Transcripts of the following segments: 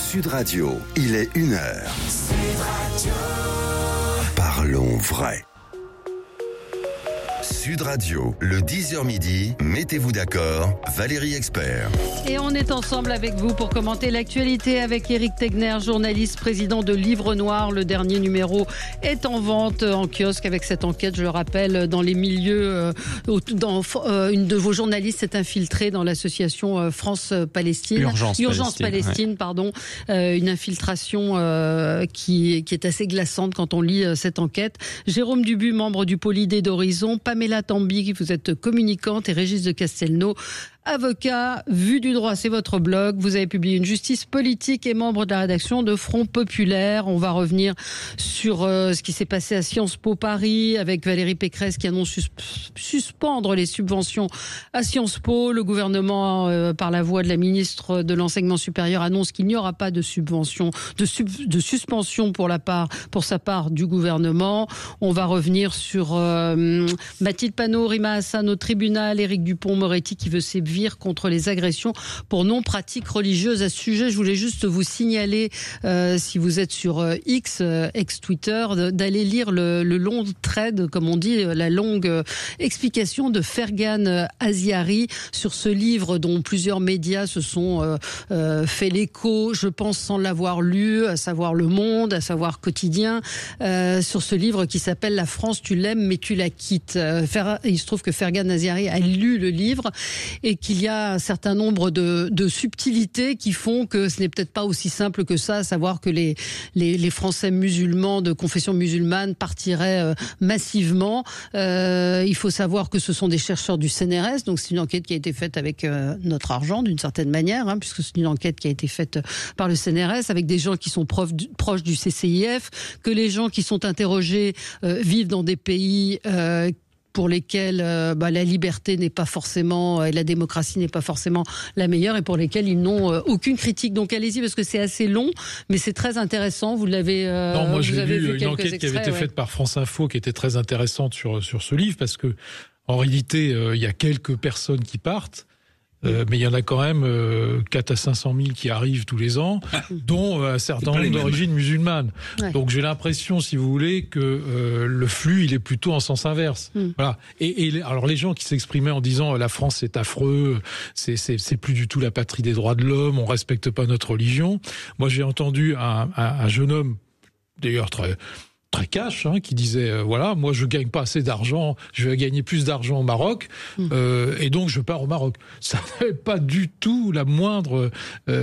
Sud Radio, il est 1h. Parlons vrai. Sud Radio, le 10h midi, mettez-vous d'accord, Valérie Expert. Et on est ensemble avec vous pour commenter l'actualité avec Éric Tegner, journaliste, président de Livre Noir. Le dernier numéro est en vente en kiosque avec cette enquête, je le rappelle, dans les milieux. Une de vos journalistes s'est infiltrée dans l'association France-Palestine. Urgence Palestine, ouais. Pardon. Une infiltration qui est assez glaçante quand on lit cette enquête. Jérôme Dubu, membre du Polydé d'Horizon. Pamela Tambi, vous êtes communicante, et Régis de Castelnau, avocat, Vue du droit, c'est votre blog. Vous avez publié Une justice politique et membre de la rédaction de Front Populaire. On va revenir sur ce qui s'est passé à Sciences Po Paris avec Valérie Pécresse qui annonce suspendre les subventions à Sciences Po. Le gouvernement, par la voix de la ministre de l'Enseignement supérieur, annonce qu'il n'y aura pas de subvention, de suspension pour sa part du gouvernement. On va revenir sur Mathilde Panot, Rima Hassan au tribunal, Éric Dupond-Moretti qui veut sévir contre les agressions pour non-pratique religieuse. À ce sujet, je voulais juste vous signaler, si vous êtes sur X, ex-Twitter, d'aller lire le long thread, comme on dit, la longue explication de Fergan Aziari sur ce livre dont plusieurs médias se sont fait l'écho, je pense sans l'avoir lu, à savoir Le Monde, à savoir Quotidien, sur ce livre qui s'appelle La France, tu l'aimes mais tu la quittes. Il se trouve que Fergan Aziari a lu le livre et qu'il y a un certain nombre de subtilités qui font que ce n'est peut-être pas aussi simple que ça, à savoir que les Français musulmans de confession musulmane partiraient massivement. Il faut savoir que ce sont des chercheurs du CNRS, donc c'est une enquête qui a été faite avec notre argent d'une certaine manière, puisque c'est une enquête qui a été faite par le CNRS, avec des gens qui sont proches du CCIF, que les gens qui sont interrogés vivent dans des pays pour lesquels la liberté n'est pas forcément et la démocratie n'est pas forcément la meilleure et pour lesquels ils n'ont aucune critique. Donc allez-y parce que c'est assez long, mais c'est très intéressant. Vous l'avez Non, moi j'ai vu une enquête qui avait été faite par France Info qui était très intéressante sur ce livre parce que en réalité il y a quelques personnes qui partent. Mais il y en a quand même 4 à 500 000 qui arrivent tous les ans, dont un certain nombre d'origine musulmane. Ouais. Donc j'ai l'impression, si vous voulez, que le flux, il est plutôt en sens inverse. Voilà. Alors les gens qui s'exprimaient en disant la France c'est affreux, c'est plus du tout la patrie des droits de l'homme, on respecte pas notre religion. Moi j'ai entendu un jeune homme, d'ailleurs très cash, qui disait voilà, moi je gagne pas assez d'argent, je vais gagner plus d'argent au Maroc, et donc je pars au Maroc. Ça n'avait pas du tout la moindre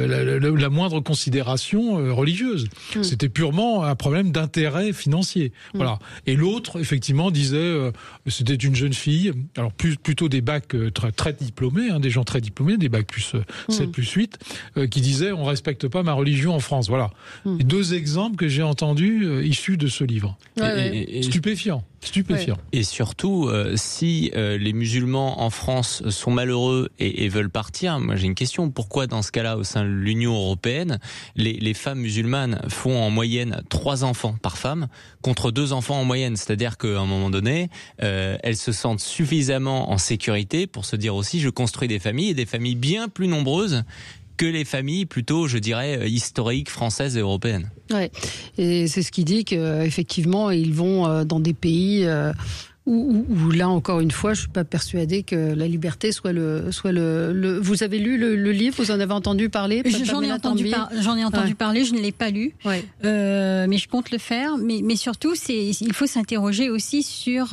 considération religieuse. C'était purement un problème d'intérêt financier. Voilà. Et l'autre, effectivement, disait c'était une jeune fille, alors plutôt des bacs très diplômés, des gens très diplômés, des bacs plus 7 plus 8, qui disait on respecte pas ma religion en France. Voilà. Et 2 exemples que j'ai entendus issus de ce livre. Et stupéfiant. Ouais. Et surtout, si les musulmans en France sont malheureux et veulent partir, moi j'ai une question. Pourquoi dans ce cas-là, au sein de l'Union européenne, les femmes musulmanes font en moyenne 3 enfants par femme contre 2 enfants en moyenne? C'est-à-dire qu'à un moment donné, elles se sentent suffisamment en sécurité pour se dire aussi je construis des familles, et des familles bien plus nombreuses que les familles plutôt, je dirais, historiques, françaises et européennes. Ouais. Et c'est ce qui dit qu'effectivement, ils vont dans des pays où là, encore une fois, je suis pas persuadée que la liberté soit le. Vous avez lu le livre? Vous en avez entendu parler? J'en ai entendu parler. Je ne l'ai pas lu, mais je compte le faire. Mais surtout, il faut s'interroger aussi sur,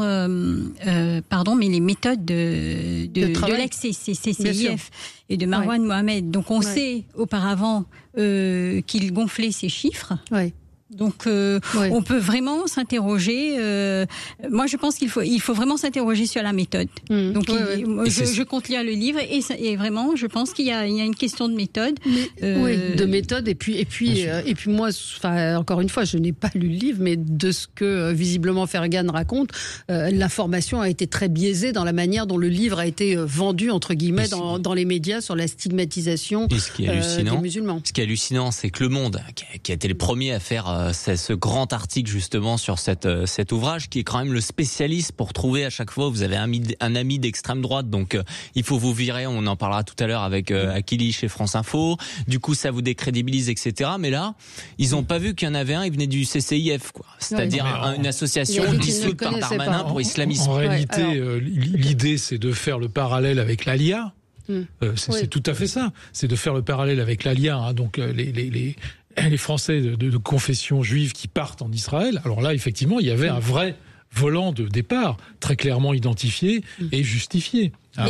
mais les méthodes de l'ex-CCIF et de Marwan Mohamed. Donc, on sait auparavant qu'il gonflait ces chiffres. Ouais. Donc, on peut vraiment s'interroger. Moi, je pense qu'il faut vraiment s'interroger sur la méthode. Donc, je compte lire le livre et vraiment, je pense qu'il y a une question de méthode. De méthode. Et puis moi, encore une fois, je n'ai pas lu le livre, mais de ce que visiblement Fergan raconte, l'information a été très biaisée dans la manière dont le livre a été vendu entre guillemets dans les médias sur la stigmatisation des musulmans. Ce qui est hallucinant, c'est que Le Monde, qui a été le premier à faire lire ce grand article justement sur cet ouvrage qui est quand même le spécialiste pour trouver à chaque fois. Vous avez un ami d'extrême droite, donc il faut vous virer. On en parlera tout à l'heure avec Akili chez France Info. Du coup, ça vous décrédibilise, etc. Mais là, ils n'ont pas vu qu'il y en avait un. Il venait du CCIF, quoi. C'est-à-dire une association dissoute par Darmanin pour islamisme. En réalité, l'idée, c'est de faire le parallèle avec l'ALIA. C'est tout à fait ça. C'est de faire le parallèle avec l'ALIA, hein, donc les Français de confession juive qui partent en Israël. Alors là, effectivement, il y avait un vrai volant de départ, très clairement identifié et justifié. À un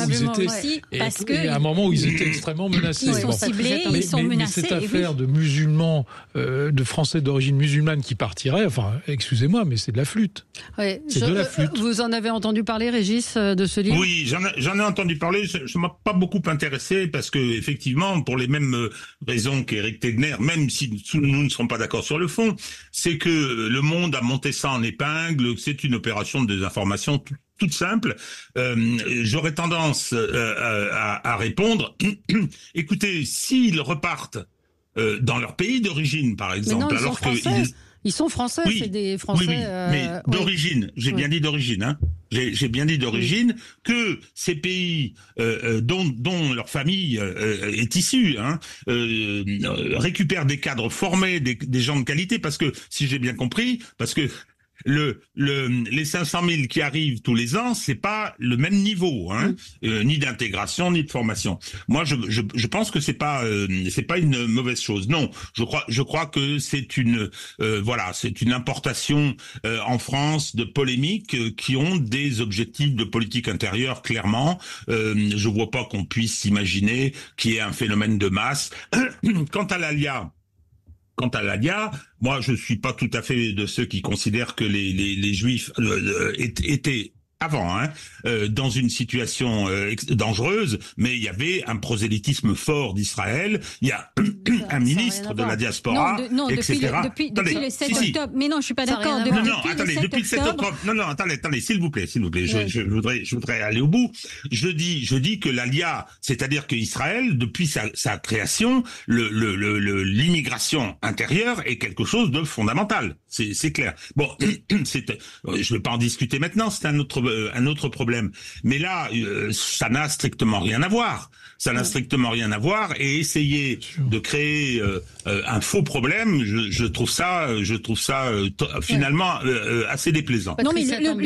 moment où ils étaient extrêmement menacés. Ils sont ciblés, ils sont menacés. Mais cette affaire de musulmans, de Français d'origine musulmane qui partiraient, enfin, excusez-moi, mais c'est de la flûte. Ouais, c'est de la flûte. Vous en avez entendu parler, Régis, de ce livre ? Oui, j'en ai entendu parler. Ça m'a pas beaucoup intéressé parce que, effectivement, pour les mêmes raisons qu'Éric Tegner, même si nous ne serons pas d'accord sur le fond, c'est que Le Monde a monté ça en épingle, que c'est une opération de désinformation toute simple. J'aurais tendance à répondre, écoutez, s'ils repartent dans leur pays d'origine, par exemple, mais non, ils sont français, oui, c'est des Français... Oui, mais d'origine, j'ai bien dit d'origine, hein. J'ai bien dit d'origine que ces pays dont leur famille est issue, hein, récupèrent des cadres formés, des gens de qualité, parce que, si j'ai bien compris, parce que les 500 000 qui arrivent tous les ans, c'est pas le même niveau, hein, ni d'intégration ni de formation. Moi, je pense que c'est pas une mauvaise chose. Non, je crois que c'est une importation en France de polémiques qui ont des objectifs de politique intérieure clairement. Je vois pas qu'on puisse imaginer qu'il y ait un phénomène de masse. Quant à l'ALIA, moi, je suis pas tout à fait de ceux qui considèrent que les Juifs étaient avant, dans une situation dangereuse, mais il y avait un prosélytisme fort d'Israël, il y a un ministre de la diaspora, etc. Depuis le 7 octobre. Mais non, je suis pas d'accord. Depuis le 7 octobre. Non, attendez, s'il vous plaît. Je voudrais aller au bout. Je dis que l'ALIA, c'est-à-dire qu'Israël, depuis sa création, l'immigration intérieure est quelque chose de fondamental. C'est clair. Bon, je vais pas en discuter maintenant, c'est un autre problème. Mais là, ça n'a strictement rien à voir. Et essayer de créer un faux problème, je trouve ça finalement assez déplaisant. Non, mais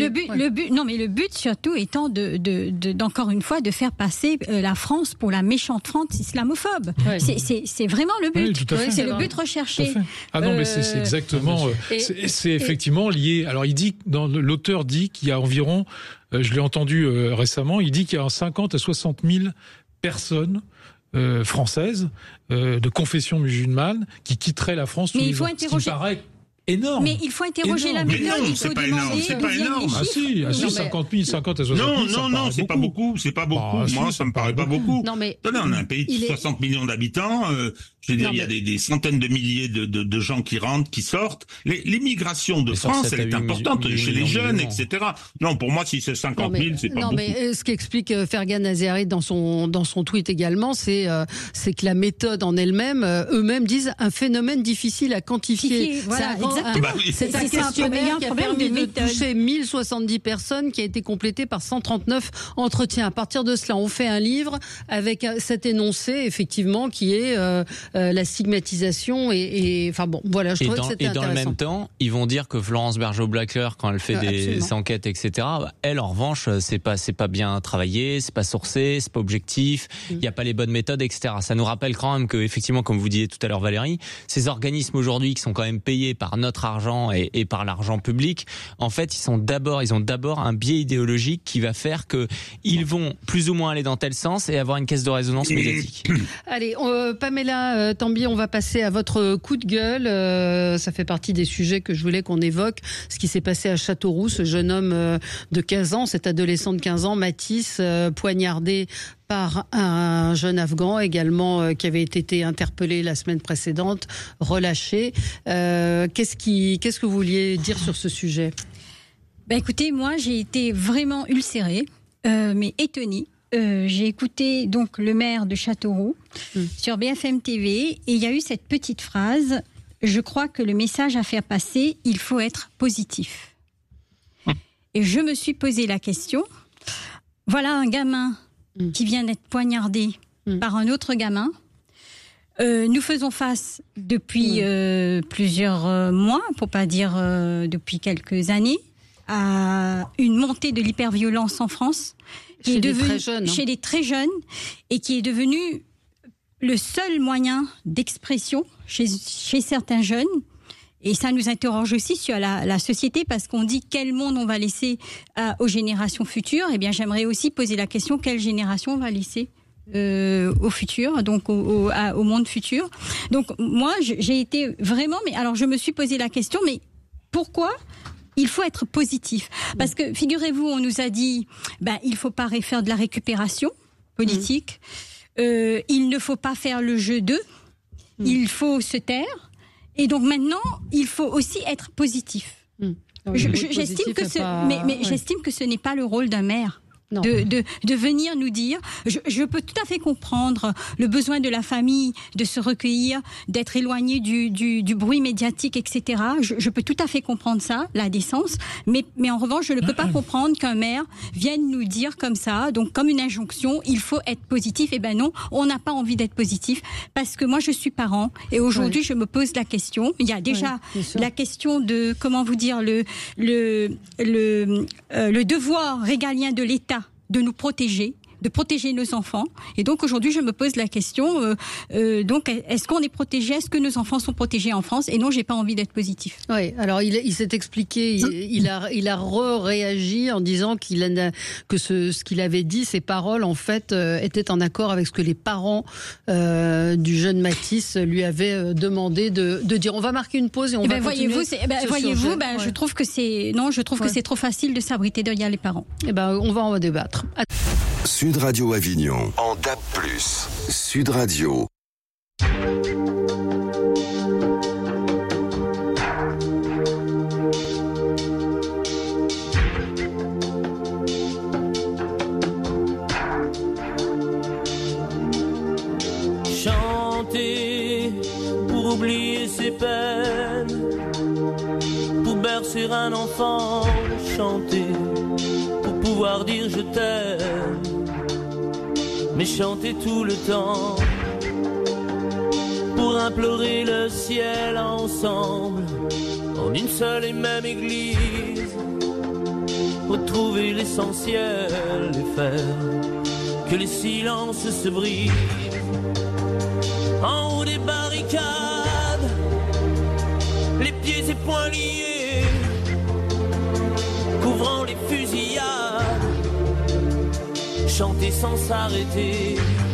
le but surtout étant d'encore une fois de faire passer la France pour la méchante France islamophobe. Ouais. C'est vraiment le but. Oui, tout à fait. C'est le but recherché. Ah non, mais c'est exactement. C'est effectivement lié. Alors l'auteur dit qu'il y a environ, je l'ai entendu récemment, il dit qu'il y a 50 à 60 000 personnes françaises de confession musulmane qui quitteraient la France tous les ans. Ce qui me paraît énorme. Mais il faut interroger la méthode. Non, c'est pas énorme. Ah si, 50 000, 50 à 60 000. Non, c'est pas beaucoup. Moi, ça me paraît pas beaucoup. Non, mais on a un pays de 60 millions d'habitants. Je veux dire, il y a des centaines de milliers de gens qui rentrent, qui sortent. L'immigration de France, elle est importante chez les jeunes, etc. Non, pour moi, si c'est 50 000, c'est pas beaucoup. Non, mais ce qu'explique Fergan Azéari dans son tweet également, c'est que la méthode en elle-même, eux-mêmes disent un phénomène difficile à quantifier. Voilà, exactement. C'est un questionnaire qui a permis de toucher 1070 personnes, qui a été complété par 139 entretiens. À partir de cela, on fait un livre avec cet énoncé, effectivement, qui est la stigmatisation enfin bon, voilà, je trouvais que c'était intéressant. Et dans le même temps, ils vont dire que Florence Bergeau-Blackler, quand elle fait des enquêtes, etc., elle, en revanche, c'est pas bien travaillé, c'est pas sourcé, c'est pas objectif, il n'y a pas les bonnes méthodes, etc. Ça nous rappelle quand même que, effectivement, comme vous disiez tout à l'heure, Valérie, ces organismes aujourd'hui qui sont quand même payés par notre argent et par l'argent public, en fait, ils ont d'abord un biais idéologique qui va faire que ils vont plus ou moins aller dans tel sens et avoir une caisse de résonance médiatique. Allez, Pamela Tambi, on va passer à votre coup de gueule. Ça fait partie des sujets que je voulais qu'on évoque. Ce qui s'est passé à Châteauroux, ce jeune homme de 15 ans, cet adolescent de 15 ans, Mathis, poignardé par un jeune Afghan également qui avait été interpellé la semaine précédente, relâché. Qu'est-ce que vous vouliez dire sur ce sujet ? Écoutez, moi j'ai été vraiment ulcérée, mais étonnée. J'ai écouté donc le maire de Châteauroux sur BFM TV et il y a eu cette petite phrase je crois que le message à faire passer, il faut être positif. Et je me suis posé la question, voilà un gamin qui vient d'être poignardé par un autre gamin. Nous faisons face depuis plusieurs mois, pour pas dire depuis quelques années, à une montée de l'hyperviolence en France, qui est devenue chez les très jeunes, et qui est devenue le seul moyen d'expression chez certains jeunes. Et ça nous interroge aussi sur la société, parce qu'on dit quel monde on va laisser aux générations futures. Eh bien, j'aimerais aussi poser la question, quelle génération on va laisser au futur, donc au monde futur. Donc moi, j'ai été vraiment... Mais alors, je me suis posé la question, mais pourquoi il faut être positif? Parce que, figurez-vous, on nous a dit, il ne faut pas faire de la récupération politique, il ne faut pas faire le jeu d'eux, il faut se taire. Et donc maintenant, il faut aussi être positif. J'estime que j'estime que ce n'est pas le rôle d'un maire. De venir nous dire, je peux tout à fait comprendre le besoin de la famille de se recueillir, d'être éloigné du bruit médiatique, etc. Je peux tout à fait comprendre ça, la décence, mais en revanche, je ne peux pas comprendre qu'un maire vienne nous dire comme ça, donc comme une injonction, il faut être positif. Eh ben non, on n'a pas envie d'être positif, parce que moi je suis parent, et aujourd'hui je me pose la question, il y a déjà la question de, comment vous dire, le devoir régalien de l'État de nous protéger, de protéger nos enfants. Et donc aujourd'hui, je me pose la question, donc est-ce qu'on est protégé? Est-ce que nos enfants sont protégés en France? Et non, j'ai pas envie d'être positif. Oui, alors il s'est expliqué, il a réagi en disant que ce qu'il avait dit, ses paroles en fait étaient en accord avec ce que les parents du jeune Mathis lui avaient demandé de dire. On va marquer une pause et on va continuer. Voyez-vous, je trouve que que c'est trop facile de s'abriter derrière les parents. On va en débattre. Sud Radio Avignon, en DAB+, Sud Radio. Chanter pour oublier ses peines, pour bercer un enfant, chanter pour pouvoir dire je t'aime, mais chanter tout le temps pour implorer le ciel ensemble en une seule et même église, retrouver l'essentiel et faire que les silences se brisent en haut des barricades, les pieds et poings liés, couvrant les fusillades, chanter sans s'arrêter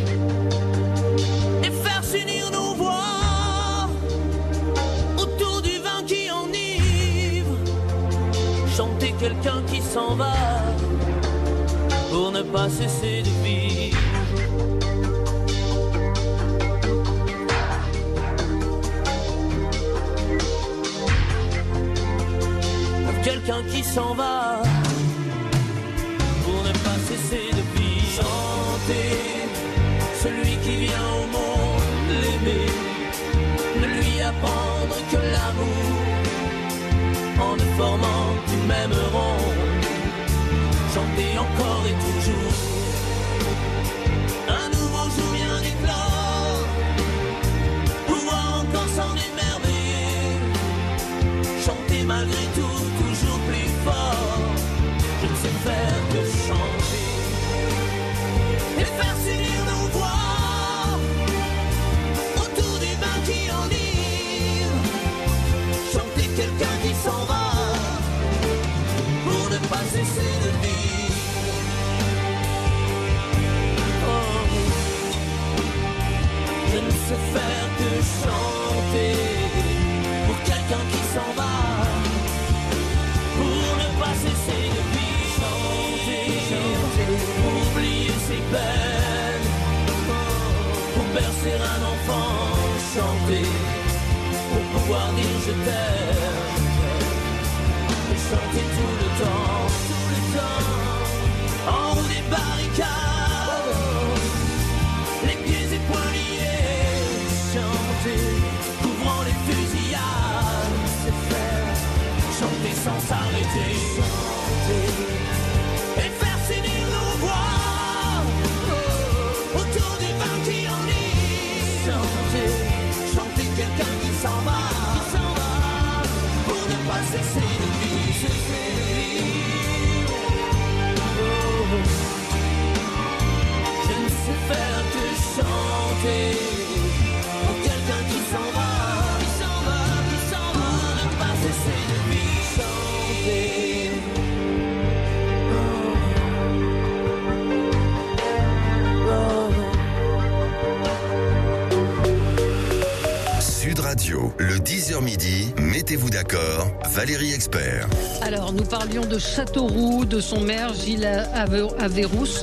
et faire s'unir nos voix autour du vin qui enivre, chanter quelqu'un qui s'en va pour ne pas cesser de vivre. Pour quelqu'un qui s'en va pour ne pas cesser de vivre. Chanter celui qui vient au monde l'aimer, ne lui apprendre que l'amour en ne formant qu'une même ronde, chanter encore et toujours un nouveau jour vient d'éclore, pouvoir encore s'en émerveiller, chanter malgré tout toujours plus fort, je ne sais faire que chanter et faire s'unir nos voix autour du bain qui enivre, chanter quelqu'un qui s'en va pour ne pas cesser de vivre. Oh, je ne sais faire que chanter pour quelqu'un qui s'en va pour ne pas cesser de vivre. Chanter pour oublier ses peines, pour bercer un enfant, chanter pour pouvoir dire je t'aime, et chanter tout le temps, en haut des barricades, les pieds et poings liés, chanter couvrant les fusillades, Info. Le 10h midi, mettez-vous d'accord, Valérie Expert. Alors, nous parlions de Châteauroux, de son maire Gilles Averrousse,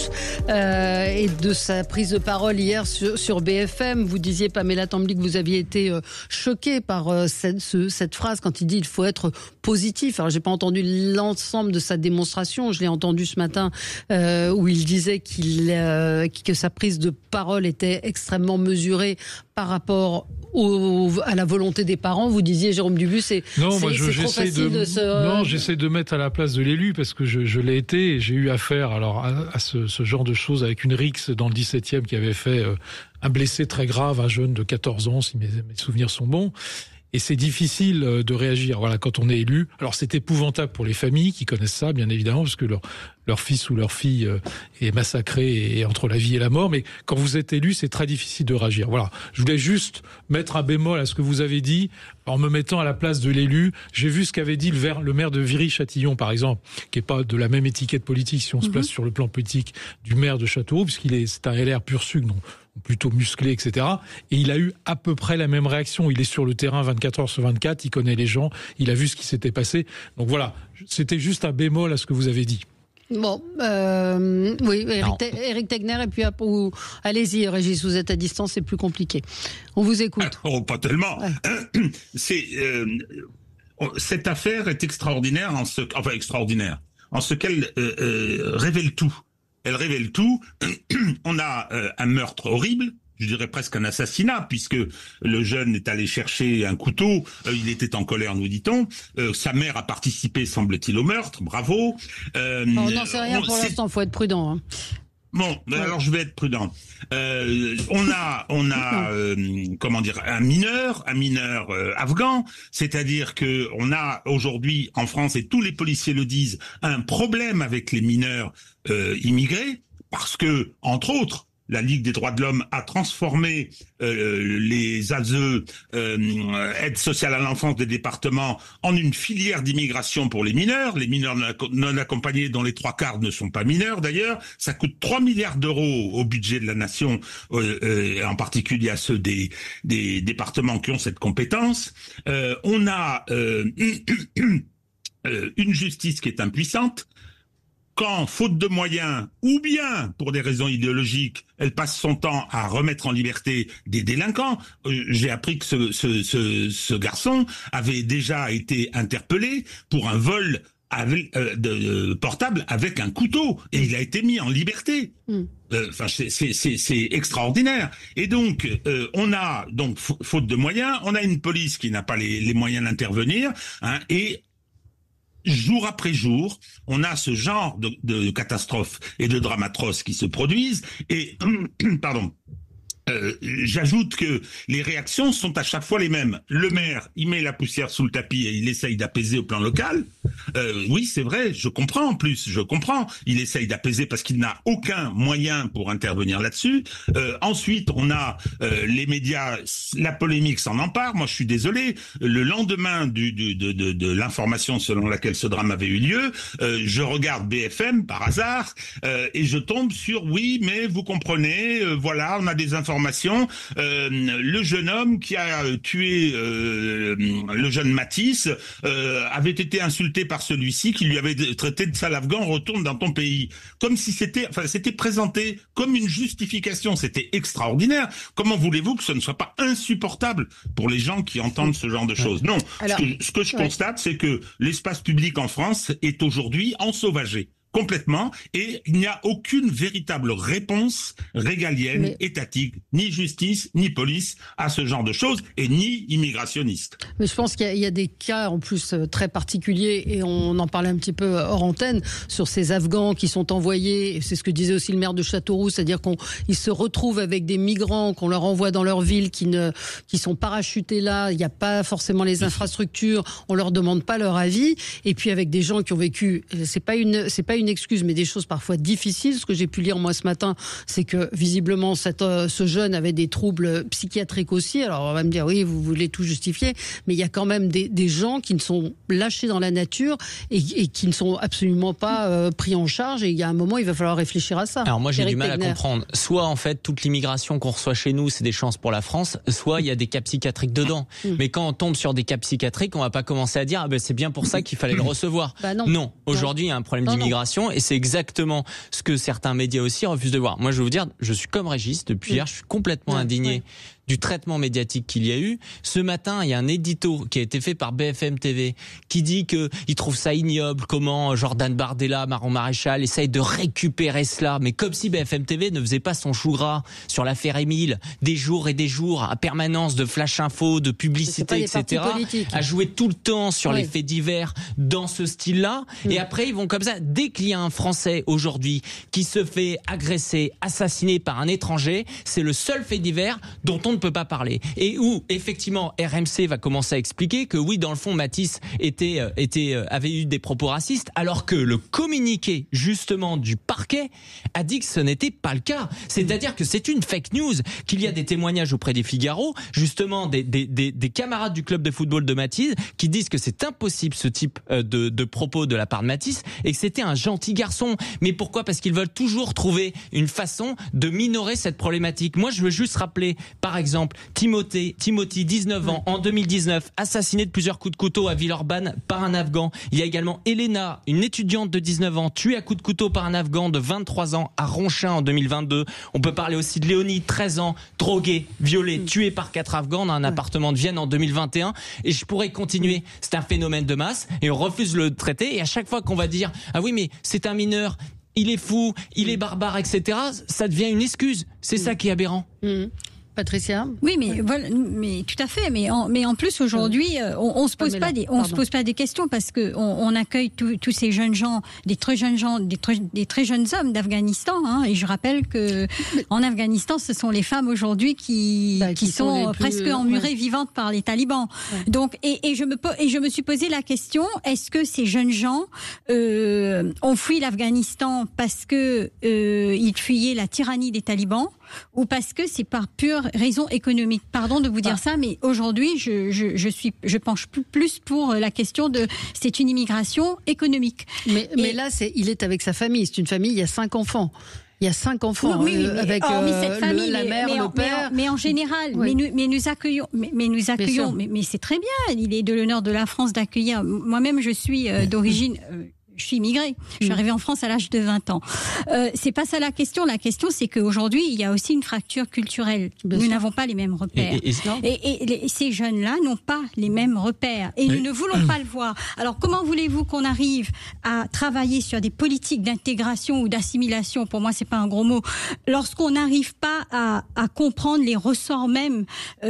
et de sa prise de parole hier sur BFM. Vous disiez, Pamela Tambly, que vous aviez été choquée par cette phrase quand il dit il faut être positif. Alors, j'ai pas entendu l'ensemble de sa démonstration. Je l'ai entendu ce matin où il disait que sa prise de parole était extrêmement mesurée par rapport à la volonté des parents. Vous disiez, Jérôme Dubus, c'est trop facile de se... Non, j'essaie de mettre à la place de l'élu parce que je l'ai été et j'ai eu affaire à ce genre de choses avec une rixe dans le 17e qui avait fait un blessé très grave, un jeune de 14 ans, si mes souvenirs sont bons. Et c'est difficile de réagir. Voilà, quand on est élu. Alors c'est épouvantable pour les familles qui connaissent ça, bien évidemment, parce que leur fils ou leur fille est massacré et entre la vie et la mort. Mais quand vous êtes élu, c'est très difficile de réagir. Voilà. Je voulais juste mettre un bémol à ce que vous avez dit en me mettant à la place de l'élu. J'ai vu ce qu'avait dit le maire de Viry-Châtillon, par exemple, qui est pas de la même étiquette politique si on se place sur le plan politique du maire de Châteauroux, c'est un LR pur sucre, non, plutôt musclé, etc. Et il a eu à peu près la même réaction. Il est sur le terrain 24 heures sur 24, il connaît les gens, il a vu ce qui s'était passé. Donc voilà, c'était juste un bémol à ce que vous avez dit. Bon, oui, Éric Tegner, et puis allez-y, Régis, vous êtes à distance, c'est plus compliqué. On vous écoute. Oh, pas tellement. Ouais. Cette affaire est extraordinaire en ce qu'elle révèle tout. Elle révèle tout. On a un meurtre horrible, je dirais presque un assassinat, puisque le jeune est allé chercher un couteau, il était en colère, nous dit-on. Sa mère a participé, semble-t-il, au meurtre, bravo. On n'en sait rien pour l'instant, faut être prudent. Hein. Bon, alors je vais être prudent. On a comment dire, un mineur afghan, c'est-à-dire que on a aujourd'hui en France, et tous les policiers le disent, un problème avec les mineurs immigrés, parce que, entre autres, la Ligue des droits de l'homme a transformé les ASE, aide sociale à l'enfance des départements, en une filière d'immigration pour les mineurs non accompagnés, dont les 3/4 ne sont pas mineurs d'ailleurs. Ça coûte 3 milliards d'euros au budget de la nation, en particulier à ceux des départements qui ont cette compétence. On a une justice qui est impuissante. Quand, faute de moyens, ou bien pour des raisons idéologiques, elle passe son temps à remettre en liberté des délinquants. J'ai appris que ce garçon avait déjà été interpellé pour un vol de portable avec un couteau, et il a été mis en liberté. Enfin, c'est extraordinaire. Et donc, on a donc faute de moyens, on a une police qui n'a pas les moyens d'intervenir, hein, et jour après jour, on a ce genre de catastrophes et de drames atroces qui se produisent. Et pardon. J'ajoute que les réactions sont à chaque fois les mêmes. Le maire, il met la poussière sous le tapis et il essaye d'apaiser au plan local. Oui, c'est vrai, je comprends en plus, Il essaye d'apaiser parce qu'il n'a aucun moyen pour intervenir là-dessus. Ensuite, on a les médias, la polémique s'en empare. Moi, je suis désolé. Le lendemain de l'information selon laquelle ce drame avait eu lieu, je regarde BFM par hasard et je tombe sur oui, mais vous comprenez, voilà, on a des informations. Le jeune homme qui a tué le jeune Matisse avait été insulté par celui-ci qui lui avait traité de sale afghan, retourne dans ton pays. Comme si c'était présenté comme une justification. C'était extraordinaire. Comment voulez-vous que ce ne soit pas insupportable pour les gens qui entendent ce genre de choses? Non. Alors, ce que je constate, c'est que l'espace public en France est aujourd'hui ensauvagé. Complètement, et il n'y a aucune véritable réponse régalienne, étatique, ni justice, ni police à ce genre de choses, et ni immigrationniste. Mais je pense qu'il y a des cas en plus très particuliers, et on en parlait un petit peu hors antenne, sur ces Afghans qui sont envoyés, et c'est ce que disait aussi le maire de Châteauroux, c'est-à-dire qu'ils se retrouvent avec des migrants qu'on leur envoie dans leur ville qui sont parachutés là, il n'y a pas forcément les infrastructures, on leur demande pas leur avis, et puis avec des gens qui ont vécu, c'est pas une une excuse, mais des choses parfois difficiles. Ce que j'ai pu lire moi ce matin, c'est que visiblement ce jeune avait des troubles psychiatriques aussi. Alors on va me dire oui, vous voulez tout justifier, mais il y a quand même des gens qui ne sont lâchés dans la nature et qui ne sont absolument pas pris en charge. Et il y a un moment, il va falloir réfléchir à ça. Alors moi j'ai Éric du mal Tegner. à comprendre. Soit en fait toute l'immigration qu'on reçoit chez nous c'est des chances pour la France, soit il y a des cas psychiatriques dedans. Mais quand on tombe sur des cas psychiatriques, on va pas commencer à dire c'est bien pour ça qu'il fallait le recevoir. Bah non. Aujourd'hui il y a un problème d'immigration et c'est exactement ce que certains médias aussi refusent de voir. Moi je vais vous dire, je suis comme Régis depuis hier, je suis complètement indigné du traitement médiatique qu'il y a eu. Ce matin, il y a un édito qui a été fait par BFM TV qui dit que il trouve ça ignoble comment Jordan Bardella, Marion Maréchal essaye de récupérer cela, mais comme si BFM TV ne faisait pas son chou gras sur l'affaire Émile, des jours et des jours à permanence de flash info, de publicité, etc. À jouer tout le temps sur les faits divers dans ce style-là. Et après, ils vont comme ça. Dès qu'il y a un Français aujourd'hui qui se fait agresser, assassiner par un étranger, c'est le seul fait divers dont on ne peut pas parler. Et où, effectivement, RMC va commencer à expliquer que oui, dans le fond, Mathis avait eu des propos racistes, alors que le communiqué, justement, du parquet a dit que ce n'était pas le cas. C'est-à-dire que c'est une fake news, qu'il y a des témoignages auprès des Figaro, justement, des camarades du club de football de Mathis, qui disent que c'est impossible ce type de propos de la part de Mathis, et que c'était un gentil garçon. Mais pourquoi ? Parce qu'ils veulent toujours trouver une façon de minorer cette problématique. Moi, je veux juste rappeler, par exemple, Timothy, 19 ans, en 2019, assassiné de plusieurs coups de couteau à Villeurbanne par un Afghan. Il y a également Elena, une étudiante de 19 ans, tuée à coups de couteau par un Afghan de 23 ans à Ronchin en 2022. On peut parler aussi de Léonie, 13 ans, droguée, violée, tuée par 4 Afghans dans un appartement de Vienne en 2021. Et je pourrais continuer. C'est un phénomène de masse et on refuse de le traiter. Et à chaque fois qu'on va dire « Ah oui, mais c'est un mineur », il est fou, il est barbare, etc. Ça devient une excuse. C'est ça qui est aberrant. Patricia ? Oui, mais voilà, mais tout à fait. Mais en plus aujourd'hui, on se pose pas se pose pas des questions parce que on accueille tous ces jeunes gens, des très jeunes hommes d'Afghanistan. Hein, et je rappelle que en Afghanistan, ce sont les femmes aujourd'hui qui sont presque emmurées vivantes par les talibans. Ouais. Donc et je me suis posé la question, est-ce que ces jeunes gens ont fui l'Afghanistan parce que ils fuyaient la tyrannie des talibans ou parce que c'est par pure raison économique? Pardon de vous dire ça, mais aujourd'hui, je penche plus pour la question de c'est une immigration économique. Mais là, il est avec sa famille. C'est une famille, il y a 5 enfants. Il y a 5 enfants avec cette famille, la mère, le père. Mais en général, mais nous accueillons. Mais c'est très bien. Il est de l'honneur de la France d'accueillir. Moi-même, je suis d'origine. Je suis immigrée. Je suis arrivée en France à l'âge de 20 ans. C'est pas ça la question. La question, c'est qu'aujourd'hui, il y a aussi une fracture culturelle. Nous n'avons pas les mêmes repères. Et ces jeunes-là n'ont pas les mêmes repères. Et nous ne voulons pas le voir. Alors, comment voulez-vous qu'on arrive à travailler sur des politiques d'intégration ou d'assimilation? Pour moi, c'est pas un gros mot. Lorsqu'on n'arrive pas à comprendre les ressorts même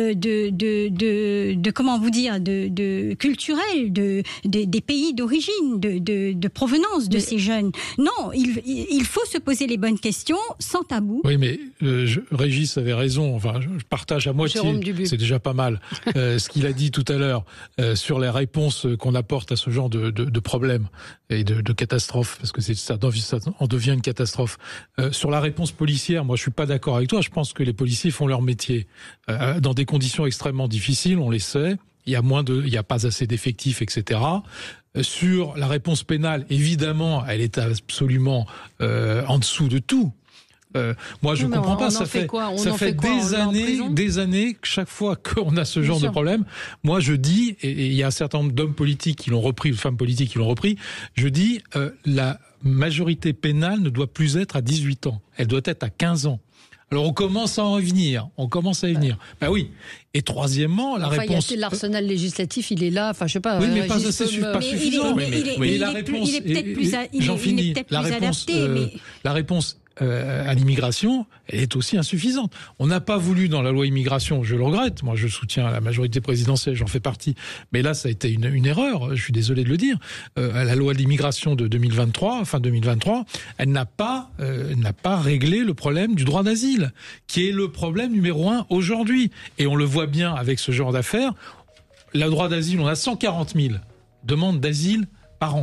de comment vous dire, de culturels, des pays d'origine, de provenance de ces jeunes. Non, il faut se poser les bonnes questions sans tabou. Oui, mais Régis avait raison. Enfin, je partage à moitié. C'est déjà pas mal. Ce qu'il a dit tout à l'heure sur les réponses qu'on apporte à ce genre de problèmes et de catastrophes, parce que ça en devient une catastrophe. Sur la réponse policière, moi, je suis pas d'accord avec toi. Je pense que les policiers font leur métier dans des conditions extrêmement difficiles. On les sait. Il y a pas assez d'effectifs, etc. Sur la réponse pénale, évidemment, elle est absolument en dessous de tout. Moi, je comprends pas. Ça fait des années que chaque fois qu'on a ce genre de problème, moi, je dis, et il y a un certain nombre d'hommes politiques qui l'ont repris, de femmes politiques qui l'ont repris, je dis, la majorité pénale ne doit plus être à 18 ans. Elle doit être à 15 ans. Alors on commence à y venir. Ben oui. Et troisièmement, la réponse. L'arsenal législatif, il est là. Enfin, je sais pas. Oui, mais pas suffisant. Mais la réponse. Il est peut-être plus adapté. La réponse à l'immigration, elle est aussi insuffisante. On n'a pas voulu dans la loi immigration, je le regrette, moi je soutiens la majorité présidentielle, j'en fais partie, mais là ça a été une erreur, je suis désolé de le dire. La loi de l'immigration de 2023, fin 2023, elle n'a pas réglé le problème du droit d'asile, qui est le problème numéro 1 aujourd'hui. Et on le voit bien avec ce genre d'affaires. Le droit d'asile, on a 140 000 demandes d'asile par an.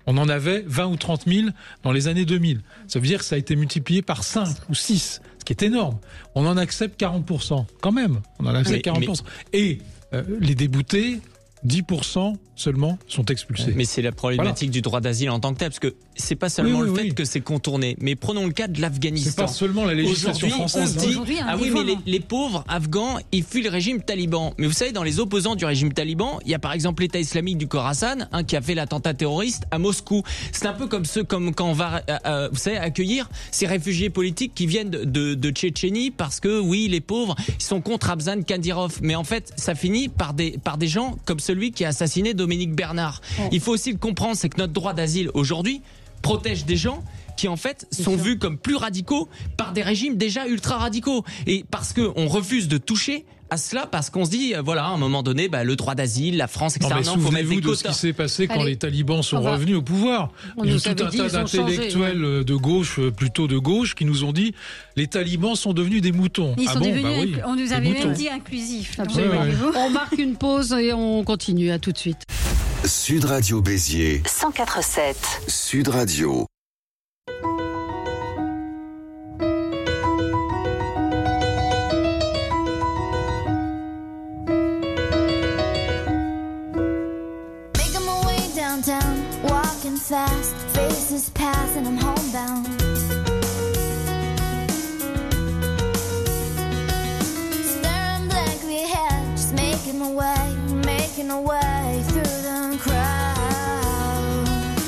On en avait 20 ou 30 000 dans les années 2000. Ça veut dire que ça a été multiplié par 5 ou 6, ce qui est énorme. On en accepte 40%, quand même. On en accepte 40%. Et les déboutés, 10% seulement sont expulsés. Mais c'est la problématique du droit d'asile en tant que tel, parce que c'est pas seulement le fait que c'est contourné, mais prenons le cas de l'Afghanistan. C'est pas seulement la législation française. On se dit, mais les pauvres Afghans, ils fuient le régime taliban. Mais vous savez, dans les opposants du régime taliban, il y a par exemple l'État islamique du Khorasan, qui a fait l'attentat terroriste à Moscou. C'est un peu comme quand on va, vous savez, accueillir ces réfugiés politiques qui viennent de Tchétchénie, parce que oui, les pauvres, ils sont contre Ramzan Kadyrov. Mais en fait, ça finit par des gens comme celui qui a assassiné Dominique Bernard. Il faut aussi le comprendre, c'est que notre droit d'asile aujourd'hui protège des gens qui en fait sont vus comme plus radicaux par des régimes déjà ultra radicaux, et parce que on refuse de toucher à cela, parce qu'on se dit voilà, à un moment donné, le droit d'asile, la France, etc. Non, souvenez-vous de ce qui s'est passé quand les talibans sont revenus au pouvoir. Il y a tout un tas d'intellectuels de gauche, plutôt de gauche, qui nous ont dit les talibans sont devenus des moutons. Ils sont devenus, on nous avait même dit inclusifs. On marque une pause et on continue. À tout de suite. Sud Radio Béziers 104.7. Sud Radio. Making my way downtown, walking fast, faces pass and I'm homebound. Staring blankly ahead, just making my way through the crowd.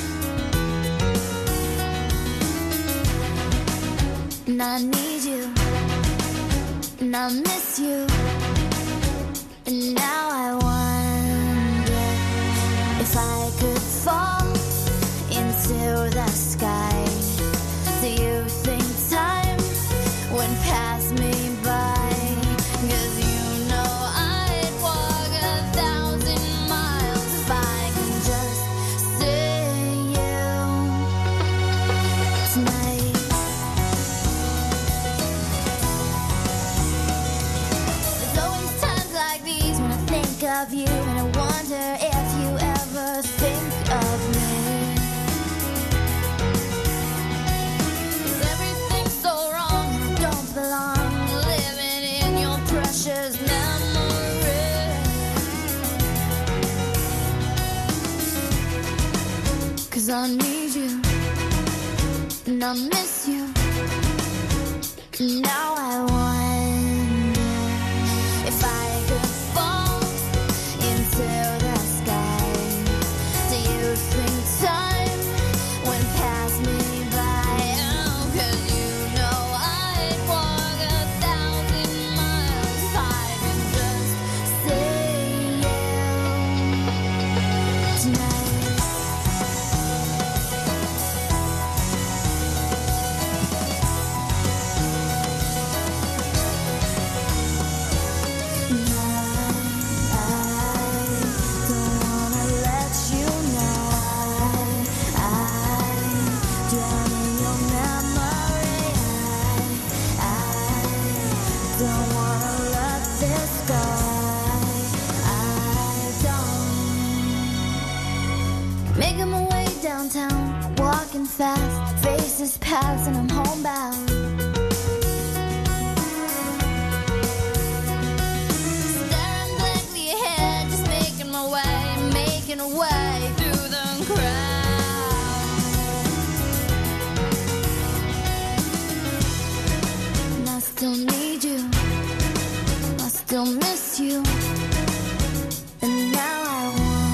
And I need you, and I miss you, and now I wonder if I could fall into the sky. Do you think time would pass me by? 'Cause you know I'd walk 1,000 miles if I can just see you tonight. There's always times like these when I think of you, and I wonder if you ever think of me. 'Cause everything's so wrong and I don't belong, living in your precious memory. 'Cause I need you, and I miss you, and now I wonder if I could fall into the sky. Do you think time would pass me by? Oh, 'cause you know I'd walk 1,000 miles if I could just see you tonight. Making my way downtown, walking fast, faces pass and I'm homebound. Staring blankly ahead, just making my way through the crowd. And I still need you, I still miss you, and now I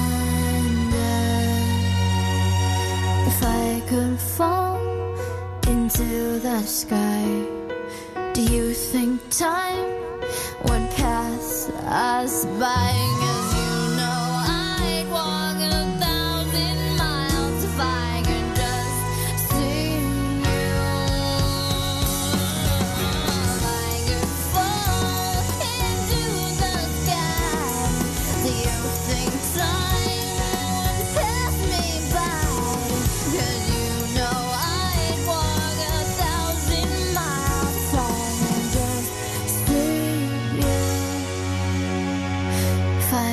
if I could fall into the sky, do you think time would pass us by? 'Cause you know I'd walk 1,000 miles if I could just see you. If I could fall into the sky, do you think time would pass me by? 'Cause you know I'd walk 1,000 miles if I could just see you. If I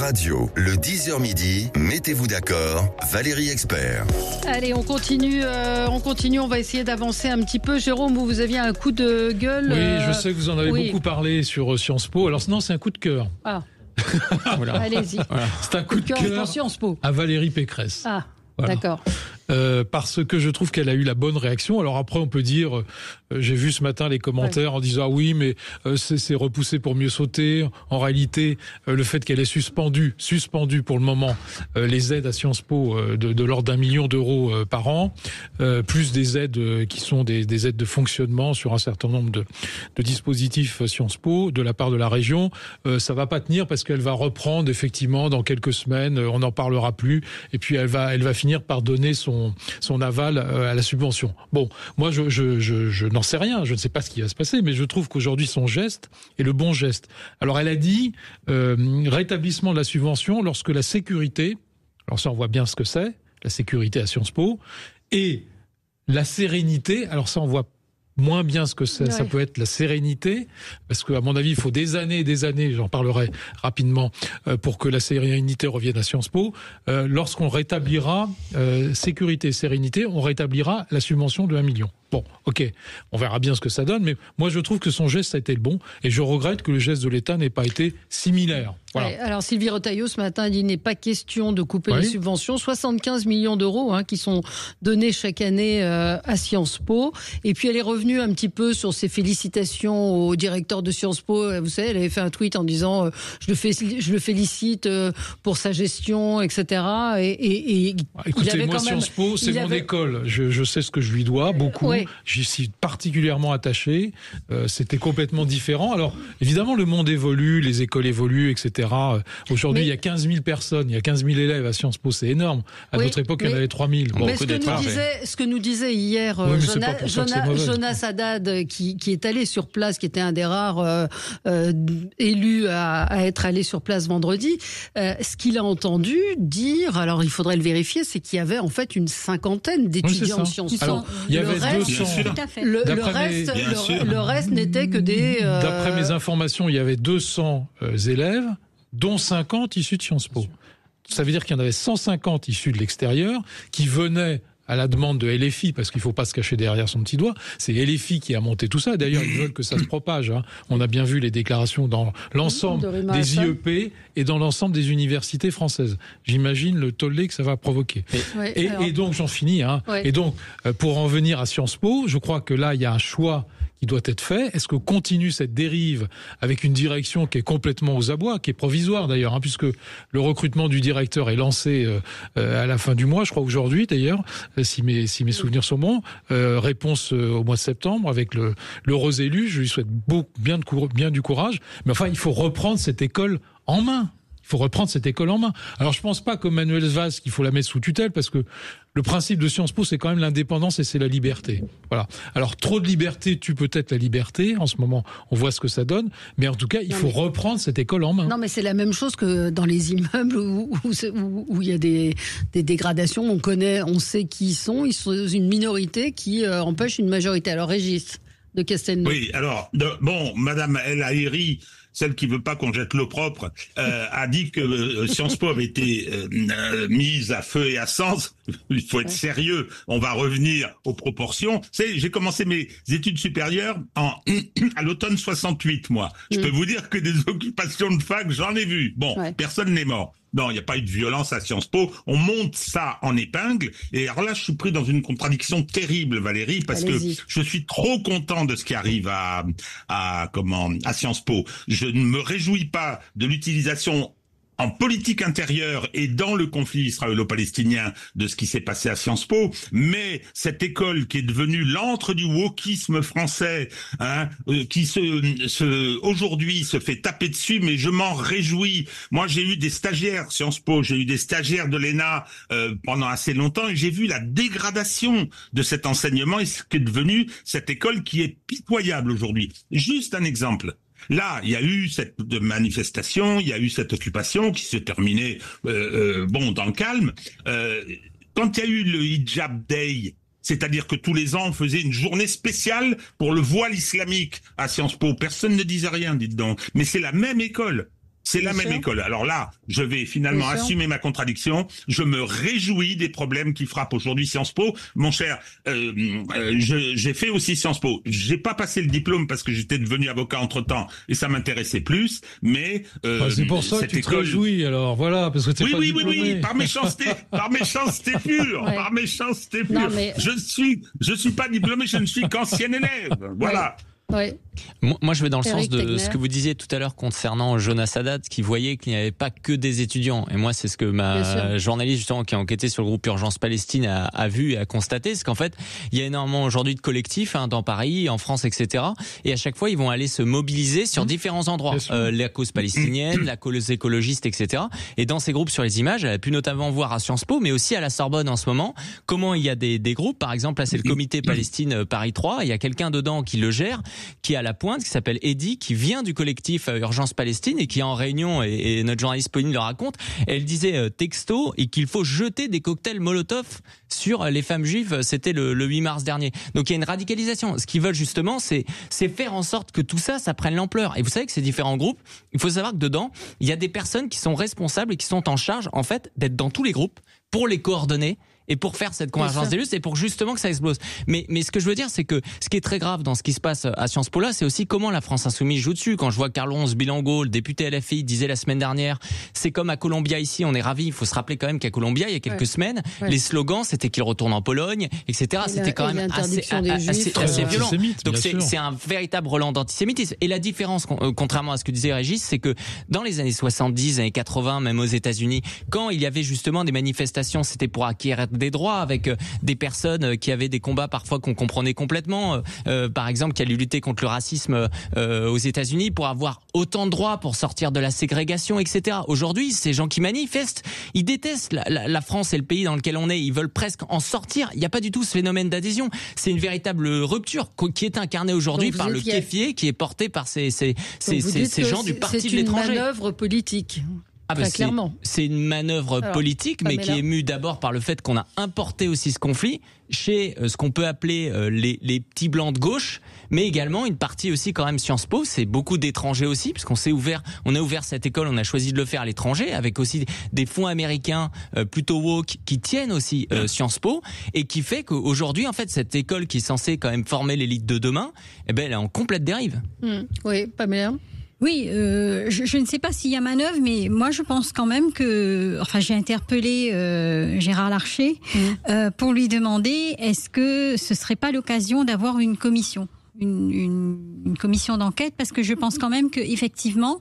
Radio, le 10h midi, mettez-vous d'accord, Valérie Expert. Allez, on continue, on va essayer d'avancer un petit peu. Jérôme, vous aviez un coup de gueule. Oui, je sais que vous en avez beaucoup parlé sur Sciences Po. Alors non, c'est un coup de cœur. Ah. Voilà. Allez-y. Voilà. C'est un coup de cœur pour Sciences Po. À Valérie Pécresse. Ah, voilà. d'accord. Parce que je trouve qu'elle a eu la bonne réaction. Alors après, on peut dire, j'ai vu ce matin les commentaires en disant oui, mais c'est repoussé pour mieux sauter. En réalité, le fait qu'elle ait suspendu pour le moment les aides à Sciences Po de l'ordre d'1 million d'euros par an, plus des aides qui sont des aides de fonctionnement sur un certain nombre de dispositifs Sciences Po de la part de la région, ça va pas tenir parce qu'elle va reprendre effectivement dans quelques semaines. On n'en parlera plus et puis elle va finir par donner son aval à la subvention. Bon, moi je n'en sais rien, je ne sais pas ce qui va se passer, mais je trouve qu'aujourd'hui son geste est le bon geste. Alors elle a dit rétablissement de la subvention lorsque la sécurité, alors ça on voit bien ce que c'est, la sécurité à Sciences Po, et la sérénité, alors ça on voit moins bien ce que c'est, ça peut être la sérénité, parce qu'à mon avis, il faut des années, j'en parlerai rapidement, pour que la sérénité revienne à Sciences Po. Lorsqu'on rétablira sécurité et sérénité, on rétablira la subvention de 1 million. Bon, ok, on verra bien ce que ça donne, mais moi je trouve que son geste a été le bon, et je regrette que le geste de l'État n'ait pas été similaire. Voilà. Ouais, alors Sylvie Retailleau ce matin dit il n'est pas question de couper les subventions, 75 millions d'euros qui sont donnés chaque année à Sciences Po, et puis elle est revenue un petit peu sur ses félicitations au directeur de Sciences Po. Vous savez, elle avait fait un tweet en disant je le félicite pour sa gestion, etc. Et écoutez, moi Sciences Po c'est mon école, je sais ce que je lui dois beaucoup. J'y suis particulièrement attaché. C'était complètement différent. Alors, évidemment, le monde évolue, les écoles évoluent, etc. Aujourd'hui, il y a 15 000 personnes, il y a 15 000 élèves à Sciences Po, c'est énorme. À notre époque, il y en avait 3 000. Bon, mais ce que nous disait hier Jonas Haddad, qui est allé sur place, qui était un des rares élus à être allé sur place vendredi, ce qu'il a entendu dire, alors il faudrait le vérifier, c'est qu'il y avait en fait une cinquantaine d'étudiants en Sciences Po. Alors, il y avait 200. Le reste n'était que des... D'après mes informations, il y avait 200 élèves, dont 50 issus de Sciences Po. Ça veut dire qu'il y en avait 150 issus de l'extérieur qui venaient à la demande de LFI, parce qu'il ne faut pas se cacher derrière son petit doigt. C'est LFI qui a monté tout ça. D'ailleurs, ils veulent que ça se propage. On a bien vu les déclarations dans l'ensemble des IEP et dans l'ensemble des universités françaises. J'imagine le tollé que ça va provoquer. Et donc, j'en finis. Et donc, pour en venir à Sciences Po, je crois que là, il y a un choix qui doit être fait. Est-ce que continue cette dérive avec une direction qui est complètement aux abois, qui est provisoire d'ailleurs, puisque le recrutement du directeur est lancé à la fin du mois, je crois aujourd'hui d'ailleurs, si mes souvenirs sont bons. Réponse au mois de septembre avec l'heureux élu. Je lui souhaite bien du courage. Mais enfin, il faut reprendre cette école en main. Alors, je pense pas comme Manuel Valls qu'il faut la mettre sous tutelle, parce que le principe de Sciences Po, c'est quand même l'indépendance et c'est la liberté. Voilà. Alors, trop de liberté tue peut-être la liberté. En ce moment, on voit ce que ça donne. Mais en tout cas, il faut reprendre cette école en main. Non, mais c'est la même chose que dans les immeubles où il y a des dégradations. On sait qui ils sont une minorité qui empêche une majorité. Alors, Régis de Castelnau. Oui, alors, Madame El Haïry, celle qui veut pas qu'on jette l'eau propre, a dit que Sciences Po avait été mise à feu et à sang. Il faut être sérieux. On va revenir aux proportions. J'ai commencé mes études supérieures à l'automne 68, moi. Je peux vous dire que des occupations de fac, j'en ai vu. Bon, personne n'est mort. Non, il n'y a pas eu de violence à Sciences Po. On monte ça en épingle. Et alors là, je suis pris dans une contradiction terrible, Valérie, parce que je suis trop content de ce qui arrive à Sciences Po. Je ne me réjouis pas de l'utilisation en politique intérieure et dans le conflit israélo-palestinien de ce qui s'est passé à Sciences Po, mais cette école qui est devenue l'antre du wokisme français, qui aujourd'hui se fait taper dessus, mais je m'en réjouis. Moi, j'ai eu des stagiaires Sciences Po, j'ai eu des stagiaires de l'ENA pendant assez longtemps, et j'ai vu la dégradation de cet enseignement et ce qui est devenu cette école qui est pitoyable aujourd'hui. Juste un exemple. Là, il y a eu cette manifestation, il y a eu cette occupation qui se terminait dans le calme. Quand il y a eu le Hijab Day, c'est-à-dire que tous les ans, on faisait une journée spéciale pour le voile islamique à Sciences Po. Personne ne disait rien, dites donc. Mais c'est la même école. C'est la même école. Alors là, je vais finalement assumer ma contradiction. Je me réjouis des problèmes qui frappent aujourd'hui Sciences Po. Mon cher, j'ai fait aussi Sciences Po. J'ai pas passé le diplôme parce que j'étais devenu avocat entre-temps et ça m'intéressait plus. Mais c'est pour ça que tu te réjouis. Alors voilà, parce que t'es pas diplômé. Oui, par méchanceté pure, par méchanceté pure. Non, mais... Je suis pas diplômé, je ne suis qu'ancien élève. Voilà. Ouais. Moi, je vais dans le sens de ce que vous disiez tout à l'heure concernant Jonas Haddad, qui voyait qu'il n'y avait pas que des étudiants. Et moi, c'est ce que ma journaliste, justement, qui a enquêté sur le groupe Urgence Palestine a vu et a constaté. C'est qu'en fait, il y a énormément aujourd'hui de collectifs dans Paris, en France, etc. Et à chaque fois, ils vont aller se mobiliser sur différents endroits. La cause palestinienne, la cause écologiste, etc. Et dans ces groupes sur les images, elle a pu notamment voir à Sciences Po, mais aussi à la Sorbonne en ce moment, comment il y a des groupes. Par exemple, là, c'est le comité Palestine Paris 3. Il y a quelqu'un dedans qui le gère, qui est à la pointe, qui s'appelle Eddy, qui vient du collectif Urgence Palestine et qui est en réunion, et notre journaliste Pauline le raconte. Elle disait texto et qu'il faut jeter des cocktails Molotov sur les femmes juives. C'était le 8 mars dernier. Donc il y a une radicalisation. Ce qu'ils veulent justement, c'est faire en sorte que tout ça prenne l'ampleur. Et vous savez que ces différents groupes, il faut savoir que dedans, il y a des personnes qui sont responsables et qui sont en charge, en fait, d'être dans tous les groupes pour les coordonner et pour faire cette convergence des luttes et pour justement que ça explose. Mais ce que je veux dire, c'est que ce qui est très grave dans ce qui se passe à Sciences Po là, c'est aussi comment la France Insoumise joue dessus. Quand je vois Carlos Bilango, le député LFI, disait la semaine dernière, c'est comme à Columbia ici, on est ravis. Il faut se rappeler quand même qu'à Columbia, il y a quelques semaines, les slogans, c'était qu'il retourne en Pologne, etc. C'était quand même assez violent. Donc c'est un véritable relent d'antisémitisme. Et la différence, contrairement à ce que disait Régis, c'est que dans les années 70, années 80, même aux États-Unis, quand il y avait justement des manifestations, c'était pour acquérir des droits avec des personnes qui avaient des combats parfois qu'on comprenait complètement, par exemple qui allaient lutter contre le racisme aux États-Unis pour avoir autant de droits pour sortir de la ségrégation, etc. Aujourd'hui, ces gens qui manifestent, ils détestent la France et le pays dans lequel on est, ils veulent presque en sortir. Il n'y a pas du tout ce phénomène d'adhésion. C'est une véritable rupture qui est incarnée aujourd'hui par le kéfier qui est porté par ces gens du parti de l'étranger. C'est une manœuvre politique. Clairement. C'est une manœuvre politique, mais qui est mue d'abord par le fait qu'on a importé aussi ce conflit chez ce qu'on peut appeler les petits blancs de gauche, mais également une partie aussi quand même Sciences Po. C'est beaucoup d'étrangers aussi, puisqu'on a ouvert cette école, on a choisi de le faire à l'étranger, avec aussi des fonds américains plutôt woke qui tiennent aussi Sciences Po, et qui fait qu'aujourd'hui, en fait, cette école qui est censée quand même former l'élite de demain, elle est en complète dérive. Oui, Pamela. Oui, je ne sais pas s'il y a manœuvre, mais moi je pense quand même que, j'ai interpellé Gérard Larcher pour lui demander est-ce que ce serait pas l'occasion d'avoir une commission. Une commission d'enquête, parce que je pense quand même que effectivement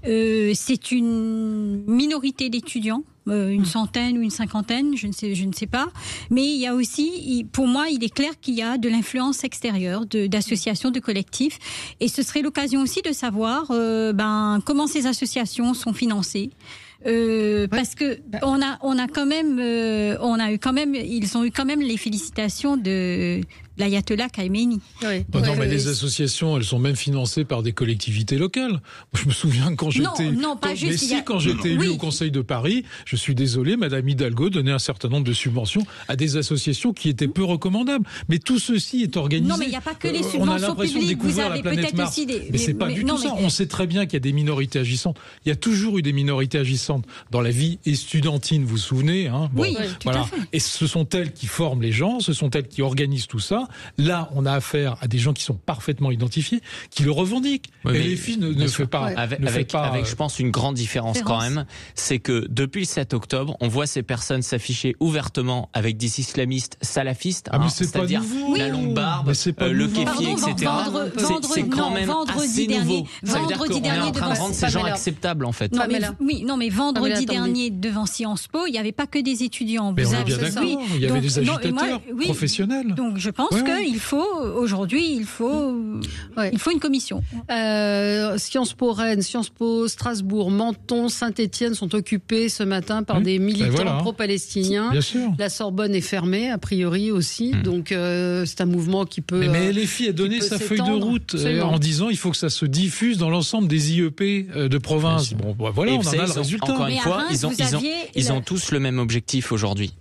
c'est une minorité d'étudiants, une centaine ou une cinquantaine, je ne sais pas, mais il y a aussi, pour moi, il est clair qu'il y a de l'influence extérieure d'associations, de collectifs, et ce serait l'occasion aussi de savoir comment ces associations sont financées. Parce que ils ont eu quand même les félicitations de l'ayatollah Khamenei. Mais les associations, elles sont même financées par des collectivités locales. Je me souviens quand j'étais élu au Conseil de Paris, je suis désolé, Madame Hidalgo donnait un certain nombre de subventions à des associations qui étaient peu recommandables. Mais tout ceci est organisé. Non, mais il n'y a pas que les subventions publiques. Vous avez peut-être aussi Mais c'est pas du tout ça. On sait très bien qu'il y a des minorités agissantes. Il y a toujours eu des minorités agissantes dans la vie estudiantine, vous vous souvenez, Oui, tout à fait. Et ce sont elles qui forment les gens, ce sont elles qui organisent tout ça. Là, on a affaire à des gens qui sont parfaitement identifiés, qui le revendiquent. Et les filles ne fait pas. Avec, je pense, une grande différence quand même, c'est que depuis le 7 octobre, on voit ces personnes s'afficher ouvertement avec des islamistes salafistes, c'est-à-dire la longue barbe, le kéfier, etc. C'est quand même assez nouveau. Ça veut dire qu'on est en train de rendre ces gens acceptables, en fait. Mais vendredi dernier, devant Sciences Po, il n'y avait pas que des étudiants. Mais on est bien d'accord, il y avait des agitateurs professionnels. Donc je pense qu'il faut, aujourd'hui, il faut une commission. Sciences Po Rennes, Sciences Po Strasbourg, Menton, Saint-Étienne sont occupés ce matin par des militants pro-palestiniens. Bien sûr. La Sorbonne est fermée, a priori aussi. Donc c'est un mouvement qui peut... Mais LFI a donné sa feuille de route en disant il faut que ça se diffuse dans l'ensemble des IEP de province. Bon, voilà, on en a le résultat. Encore une fois, ils ont tous le même objectif aujourd'hui.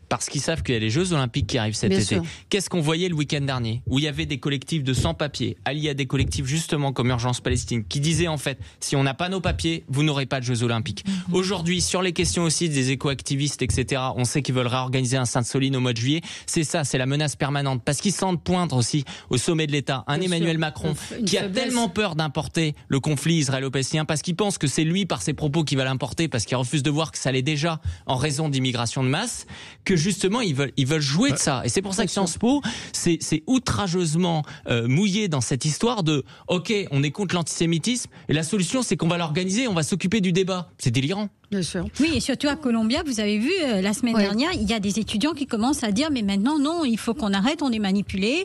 parce qu'ils savent qu'il y a les Jeux Olympiques qui arrivent cet Bien été. sûr. Qu'est-ce qu'on voyait le week-end dernier, où il y avait des collectifs de sans-papiers, alliés à des collectifs justement comme Urgence Palestine, qui disaient en fait, si on n'a pas nos papiers, vous n'aurez pas de Jeux Olympiques. Aujourd'hui, sur les questions aussi des éco-activistes, etc., on sait qu'ils veulent réorganiser un Sainte-Soline au mois de juillet. C'est ça, c'est la menace permanente, parce qu'ils sentent poindre aussi au sommet de l'État un Bien Emmanuel sûr. Macron Une qui a faiblesse. tellement peur d'importer le conflit israélo-palestinien, parce qu'il pense que c'est lui par ses propos qui va l'importer, parce qu'il refuse de voir que ça l'est déjà en raison d'immigration de masse, que justement ils veulent jouer de ça. Et c'est pour ça que Sciences Po c'est outrageusement mouillé dans cette histoire de ok, on est contre l'antisémitisme et la solution c'est qu'on va l'organiser, on va s'occuper du débat. C'est délirant. Bien sûr. Oui, et surtout à Columbia, vous avez vu, la semaine dernière, il y a des étudiants qui commencent à dire, mais maintenant, non, il faut qu'on arrête, on est manipulé.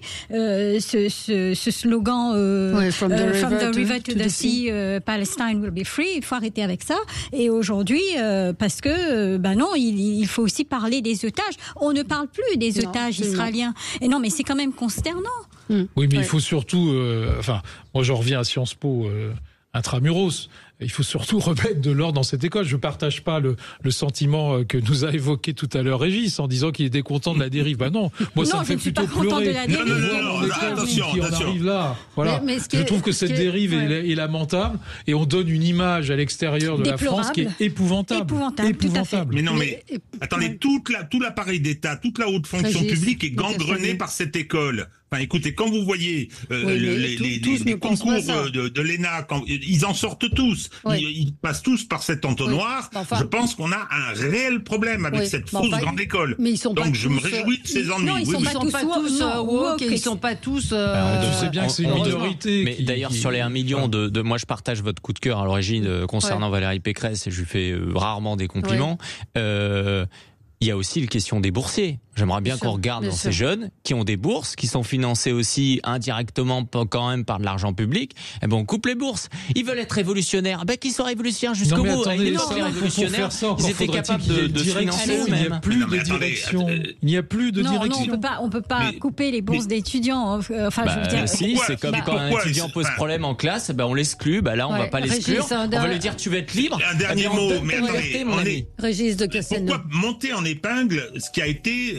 Ce slogan From the river to the sea, Palestine will be free, il faut arrêter avec ça. Et aujourd'hui, parce que, non, il faut aussi parler des otages. On ne parle plus des otages israéliens. Et non, mais c'est quand même consternant. Oui, mais il faut surtout... moi, j'en reviens à Sciences Po intramuros. Il faut surtout remettre de l'ordre dans cette école. Je ne partage pas le sentiment que nous a évoqué tout à l'heure Régis en disant qu'il était content de la dérive. Bah non, moi ça me fait plutôt pleurer. Attention. On arrive là. Voilà. Je trouve que cette dérive est lamentable et on donne une image à l'extérieur de la France qui est épouvantable. Mais non, mais attendez, tout l'appareil d'État, toute la haute fonction publique est gangrenée par cette école. Enfin, écoutez, quand vous voyez les concours de l'ENA, ils en sortent tous. Ils passent tous par cet entonnoir. Je pense qu'on a un réel problème avec cette fausse grande école. Mais ils sont Donc je me réjouis de ces ennuis. Non, ils sont pas tous woke et ils sont pas tous... Tu sais bien que c'est une minorité. Mais d'ailleurs, sur les 1 million de... Moi, je partage votre coup de cœur à l'origine concernant Valérie Pécresse et je lui fais rarement des compliments. Il y a aussi la question des boursiers. J'aimerais bien qu'on regarde dans ces jeunes qui ont des bourses, qui sont financés aussi indirectement quand même par de l'argent public. Eh ben, on coupe les bourses. Ils veulent être révolutionnaires. Ben, qu'ils soient révolutionnaires jusqu'au bout. Attendez, Les révolutionnaires, ils étaient capables de se financer eux-mêmes. Il n'y a plus de direction. Il n'y a plus de direction. Non, on peut pas couper les bourses d'étudiants. Enfin, je veux dire. Si, c'est comme quand un étudiant pose problème en classe, ben, on l'exclut. Ben, là, on va pas l'exclure. On va lui dire, tu vas être libre. Un dernier mot. Mais attendez, Régis de Castelnau. Pourquoi monter en épingle ce qui a été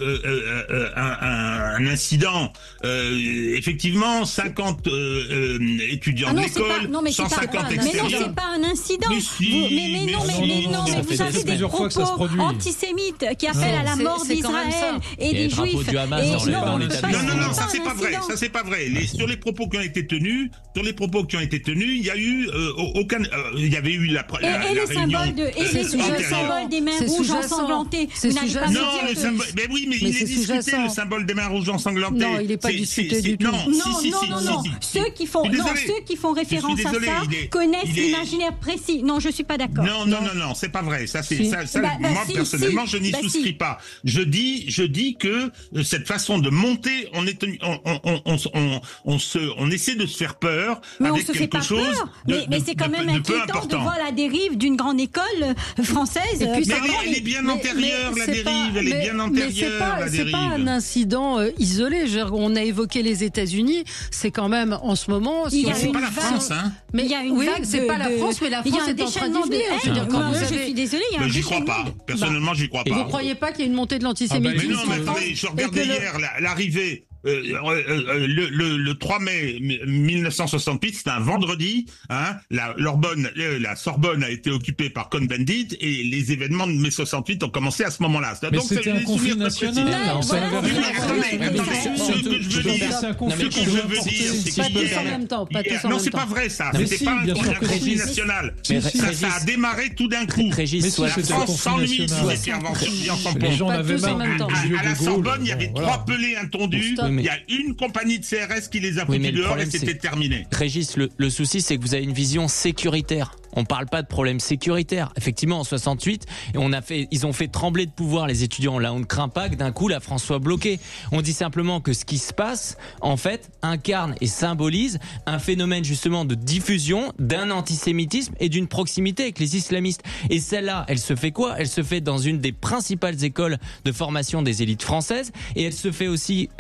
un incident, effectivement, 50 étudiants de l'école, 150 extérieurs. Mais non, c'est pas un incident. Mais vous avez des propos antisémites qui appellent à la mort d'Israël et des Juifs. Non, ça c'est pas vrai. Ça c'est pas vrai. Sur les propos qui ont été tenus, il y a eu aucun. Il y avait eu la réunion. Et les symboles des mains rouges ensanglantées. Mais oui, mais il est discuté le symbole des mains rouges ensanglantées. Non, il n'est pas discuté du tout. Non. Ceux qui font référence à ça connaissent l'imaginaire précis. Non, je suis pas d'accord. Non, c'est pas vrai. Moi personnellement, je n'y souscris pas. Je dis que cette façon de monter, on essaie de se faire peur avec quelque chose mais c'est quand même inquiétant de voir la dérive d'une grande école française. Mais elle est bien antérieure, la dérive. Elle est bien antérieure, la dérive. C'est pas un incident isolé. On a évoqué les États-Unis. C'est quand même en ce moment. C'est pas la France, hein. Mais il y a une vague c'est pas la France, mais la France est en train d'y venir. Je suis désolée. Mais j'y crois pas. Personnellement, j'y crois pas. Vous croyez pas qu'il y a une montée de l'antisémitisme? Mais non, mais attendez, je regardais hier l'arrivée. Le 3 mai 1968, c'était un vendredi, hein, la Sorbonne a été occupée par Cohn-Bendit et les événements de mai 68 ont commencé à ce moment-là. Mais donc c'était un conflit national. Ce que je veux dire, c'est pas tous en même temps. Non, c'est pas vrai ça. C'était pas un conflit national. Ça a démarré tout d'un coup. La France s'ennuie sous les interventions sans Les gens n'avaient pas à la Sorbonne, il y avait 3 pelés intondus. Il y a une compagnie de CRS qui les a foutus dehors et c'était terminé. Régis, le souci, c'est que vous avez une vision sécuritaire. On parle pas de problème sécuritaire. Effectivement, en 68, ils ont fait trembler de pouvoir les étudiants. Là, on ne craint pas que d'un coup la France soit bloquée. On dit simplement que ce qui se passe, en fait, incarne et symbolise un phénomène justement de diffusion d'un antisémitisme et d'une proximité avec les islamistes. Et celle-là, elle se fait quoi? Elle se fait dans une des principales écoles de formation des élites françaises et elle se fait aussi quand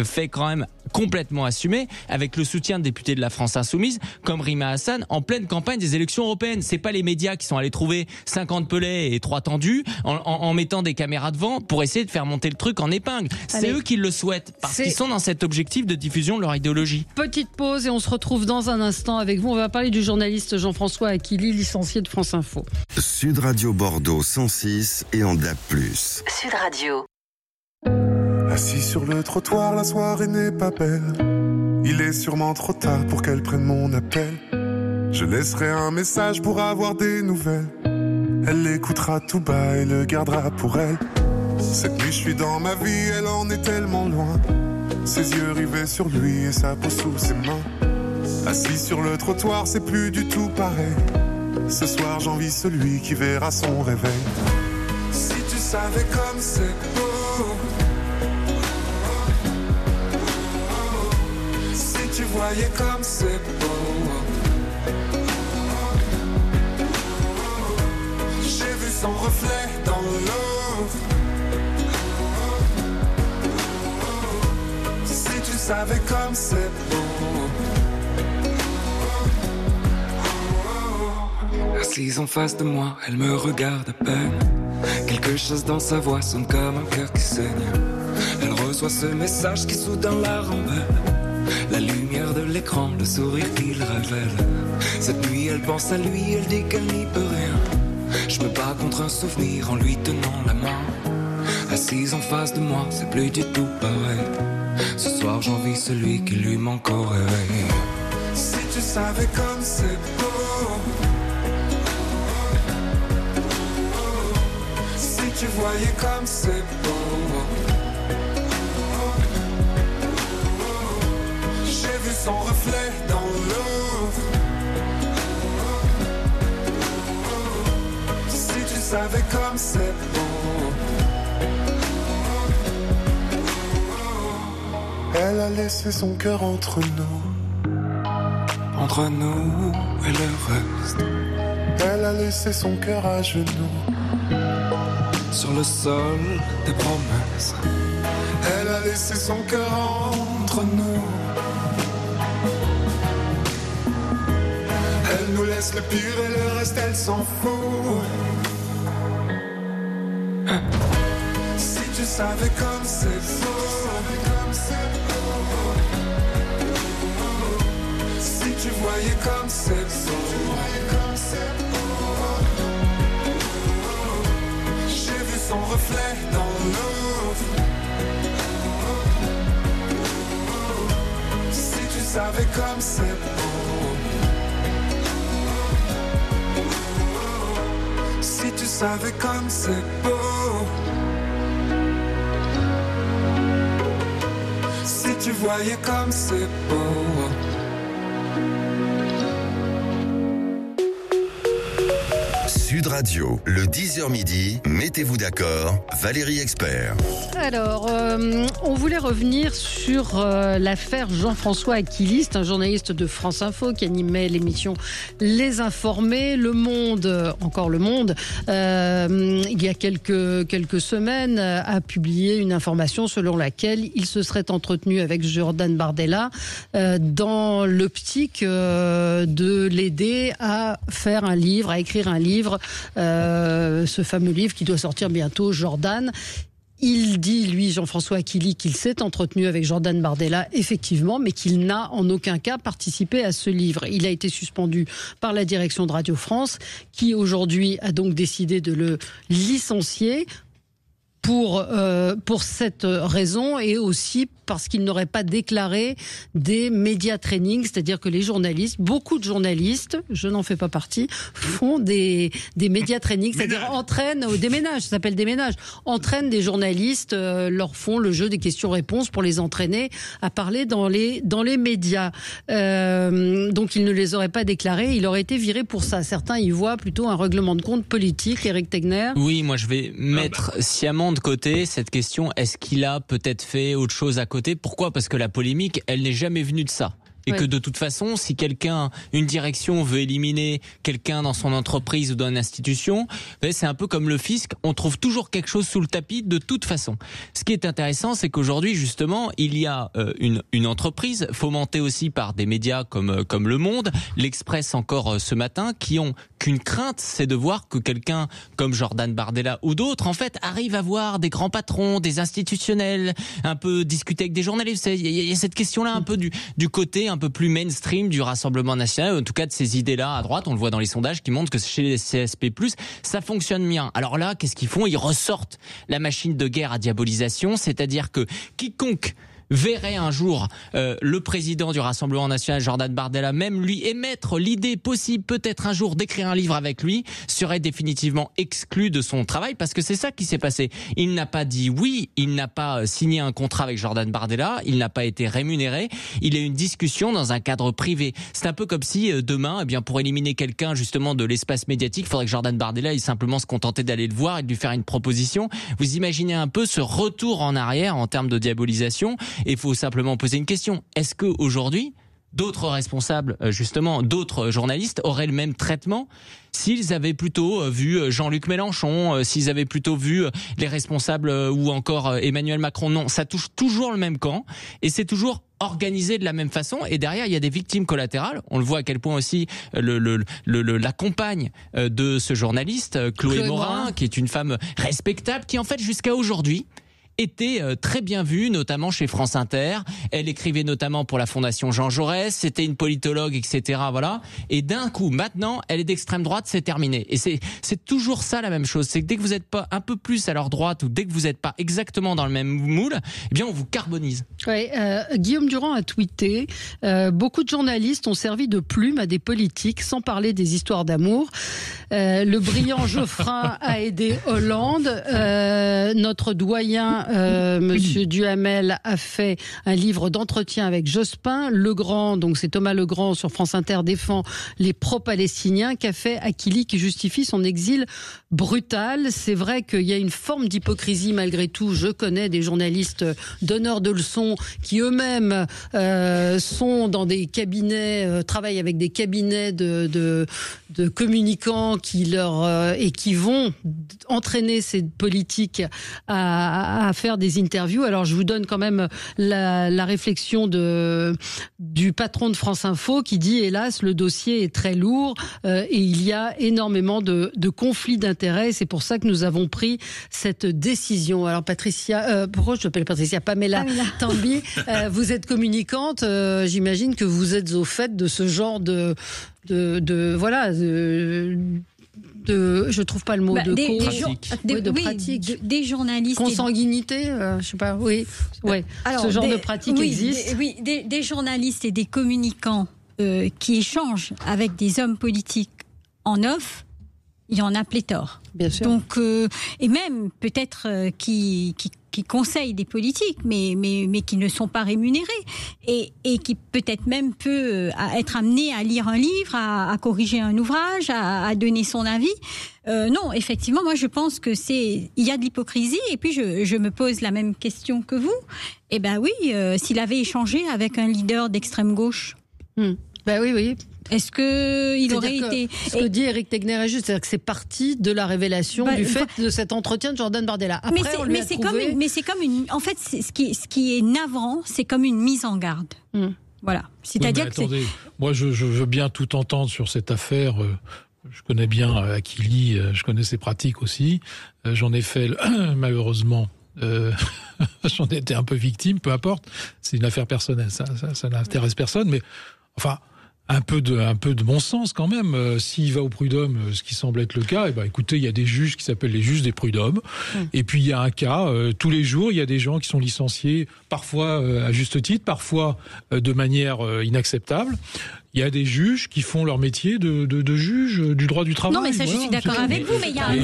quand même complètement assumé, avec le soutien de députés de la France Insoumise, comme Rima Hassan, en pleine campagne des élections européennes. C'est pas les médias qui sont allés trouver 50 pelets et 3 tendus en mettant des caméras devant pour essayer de faire monter le truc en épingle. C'est eux qui le souhaitent, parce qu'ils sont dans cet objectif de diffusion de leur idéologie. Petite pause et on se retrouve dans un instant avec vous. On va parler du journaliste Jean-François Aquili, licencié de France Info. Sud Radio Bordeaux 106 et en DAB+. Sud Radio. Assis sur le trottoir, la soirée n'est pas belle. Il est sûrement trop tard pour qu'elle prenne mon appel. Je laisserai un message pour avoir des nouvelles. Elle l'écoutera tout bas et le gardera pour elle. Cette nuit je suis dans ma vie, elle en est tellement loin. Ses yeux rivés sur lui et sa peau sous ses mains. Assis sur le trottoir, c'est plus du tout pareil. Ce soir j'envie celui qui verra son réveil. Si tu savais comme c'est beau. Si tu voyais comme c'est beau. J'ai vu son reflet dans l'eau. Si tu savais comme c'est beau. Assise en face de moi, elle me regarde à peine. Quelque chose dans sa voix sonne comme un cœur qui saigne. Elle reçoit ce message qui soudain la rembelle. La lumière de l'écran, le sourire qu'il révèle. Cette nuit elle pense à lui, elle dit qu'elle n'y peut rien. Je me bats contre un souvenir en lui tenant la main. Assise en face de moi, c'est plus du tout pareil. Ce soir j'envie celui qui lui manque au réveil. Si tu savais comme c'est beau. Si tu voyais comme c'est beau. J'ai vu son reflet dans l'eau. Si tu savais comme c'est beau. Elle a laissé son cœur entre nous et le reste. Elle a laissé son cœur à genoux sur le sol des promesses. Elle a laissé son cœur entre nous. Elle nous laisse le pire et le reste elle s'en fout. Si tu savais comme c'est beau. Si tu voyais comme c'est beau. Son reflet dans l'eau. Si tu savais comme c'est beau. Si tu savais comme c'est beau. Si tu voyais comme c'est beau. Sud Radio, le 10h midi, mettez-vous d'accord, Valérie Expert. Alors, on voulait revenir sur l'affaire Jean-François Aquili, un journaliste de France Info qui animait l'émission Les Informés. Le Monde, encore Le Monde, il y a quelques semaines, a publié une information selon laquelle il se serait entretenu avec Jordan Bardella dans l'optique de l'aider à faire un livre, à écrire un livre. Ce fameux livre qui doit sortir bientôt, Jordan. Il dit, lui, Jean-François Aquili, qu'il s'est entretenu avec Jordan Bardella, effectivement, mais qu'il n'a en aucun cas participé à ce livre. Il a été suspendu par la direction de Radio France, qui aujourd'hui a donc décidé de le licencier pour cette raison et aussi parce qu'il n'aurait pas déclaré des média training, c'est-à-dire que les journalistes, beaucoup de journalistes, je n'en fais pas partie, font des média training, c'est-à-dire entraînent des ménages, ça s'appelle des ménages, entraînent des journalistes, leur font le jeu des questions-réponses pour les entraîner à parler dans les médias. Donc il ne les aurait pas déclarés, il aurait été viré pour ça. Certains y voient plutôt un règlement de compte politique. Éric Tegner. Oui, moi je vais mettre sciemment de côté cette question, est-ce qu'il a peut-être fait autre chose à côté ? Pourquoi ? Parce que la polémique, elle n'est jamais venue de ça. et que de toute façon, si une direction veut éliminer quelqu'un dans son entreprise ou dans une institution, c'est un peu comme le fisc, on trouve toujours quelque chose sous le tapis de toute façon. Ce qui est intéressant, c'est qu'aujourd'hui, justement, il y a une entreprise fomentée aussi par des médias comme Le Monde, l'Express encore ce matin, qui ont qu'une crainte, c'est de voir que quelqu'un comme Jordan Bardella ou d'autres, en fait, arrive à voir des grands patrons, des institutionnels, un peu discuter avec des journalistes. Il y a cette question-là un peu du côté un peu plus mainstream du Rassemblement national, en tout cas de ces idées-là à droite. On le voit dans les sondages qui montrent que chez les CSP+, ça fonctionne bien. Alors là, qu'est-ce qu'ils font ? Ils ressortent la machine de guerre à diabolisation, c'est-à-dire que quiconque verrait un jour le président du Rassemblement national, Jordan Bardella, même lui émettre l'idée possible peut-être un jour d'écrire un livre avec lui, serait définitivement exclu de son travail, parce que c'est ça qui s'est passé. Il n'a pas dit oui, il n'a pas signé un contrat avec Jordan Bardella, il n'a pas été rémunéré, il y a eu une discussion dans un cadre privé. C'est un peu comme si demain, pour éliminer quelqu'un justement de l'espace médiatique, il faudrait que Jordan Bardella il simplement se contentait d'aller le voir et de lui faire une proposition. Vous imaginez un peu ce retour en arrière en termes de diabolisation. Et il faut simplement poser une question. Est-ce qu'aujourd'hui, d'autres responsables, justement, d'autres journalistes auraient le même traitement s'ils avaient plutôt vu Jean-Luc Mélenchon, s'ils avaient plutôt vu les responsables ou encore Emmanuel Macron? Non, ça touche toujours le même camp et c'est toujours organisé de la même façon, et derrière il y a des victimes collatérales. On le voit à quel point aussi la compagne de ce journaliste, Chloé Morin, qui est une femme respectable, qui en fait jusqu'à aujourd'hui était très bien vue, notamment chez France Inter. Elle écrivait notamment pour la Fondation Jean Jaurès, c'était une politologue, etc. Voilà. Et d'un coup, maintenant, elle est d'extrême droite, c'est terminé. Et c'est toujours ça la même chose. C'est que dès que vous n'êtes pas un peu plus à leur droite, ou dès que vous n'êtes pas exactement dans le même moule, eh bien on vous carbonise. Ouais, Guillaume Durand a tweeté beaucoup de journalistes ont servi de plume à des politiques, sans parler des histoires d'amour. Le brillant Geoffrin a aidé Hollande. Notre doyen Monsieur Duhamel a fait un livre d'entretien avec Jospin. Legrand, donc c'est Thomas Legrand sur France Inter, défend les pro-palestiniens. Qu'a fait Akili qui justifie son exil brutal? C'est vrai qu'il y a une forme d'hypocrisie malgré tout. Je connais des journalistes donneurs de leçons qui eux-mêmes sont dans des cabinets, travaillent avec des cabinets de communicants qui et qui vont entraîner ces politiques à faire des interviews. Alors je vous donne quand même la réflexion du patron de France Info qui dit: hélas, le dossier est très lourd et il y a énormément de conflits d'intérêts. C'est pour ça que nous avons pris cette décision. Alors Patricia, pourquoi je m'appelle Patricia? Pamela Tambi, vous êtes communicante. J'imagine que vous êtes au fait de ce genre je trouve pas le mot de pratique. Des journalistes. Consanguinité, je sais pas, oui. Ouais. Alors, ce genre de pratique existe. Des journalistes et des communicants qui échangent avec des hommes politiques en off, il y en a pléthore. Bien sûr. Donc, et même peut-être qui conseillent des politiques, mais qui ne sont pas rémunérés et qui peut-être même peut être amené à lire un livre, à corriger un ouvrage, à donner son avis. Non, effectivement, moi je pense que il y a de l'hypocrisie. Et puis je me pose la même question que vous. Eh ben oui, s'il avait échangé avec un leader d'extrême gauche. Ben oui. Est-ce qu'il aurait été... Ce que dit Éric Tegner est juste, c'est-à-dire que c'est parti de la révélation du fait de cet entretien de Jordan Bardella. Après, c'est comme une... En fait, ce qui est navrant, c'est comme une mise en garde. Voilà. C'est-à-dire que attendez, moi je veux bien tout entendre sur cette affaire. Je connais bien Akili, je connais ses pratiques aussi. J'en ai fait, malheureusement... j'en ai été un peu victime, peu importe. C'est une affaire personnelle, ça n'intéresse personne, mais enfin... Un peu de bon sens quand même. S'il va au prud'homme, ce qui semble être le cas, écoutez, il y a des juges qui s'appellent les juges des prud'hommes. Et puis il y a un cas, tous les jours, il y a des gens qui sont licenciés, parfois à juste titre, parfois de manière inacceptable. Il y a des juges qui font leur métier de juge du droit du travail. Non, mais ça, je suis d'accord avec vous, mais il y a un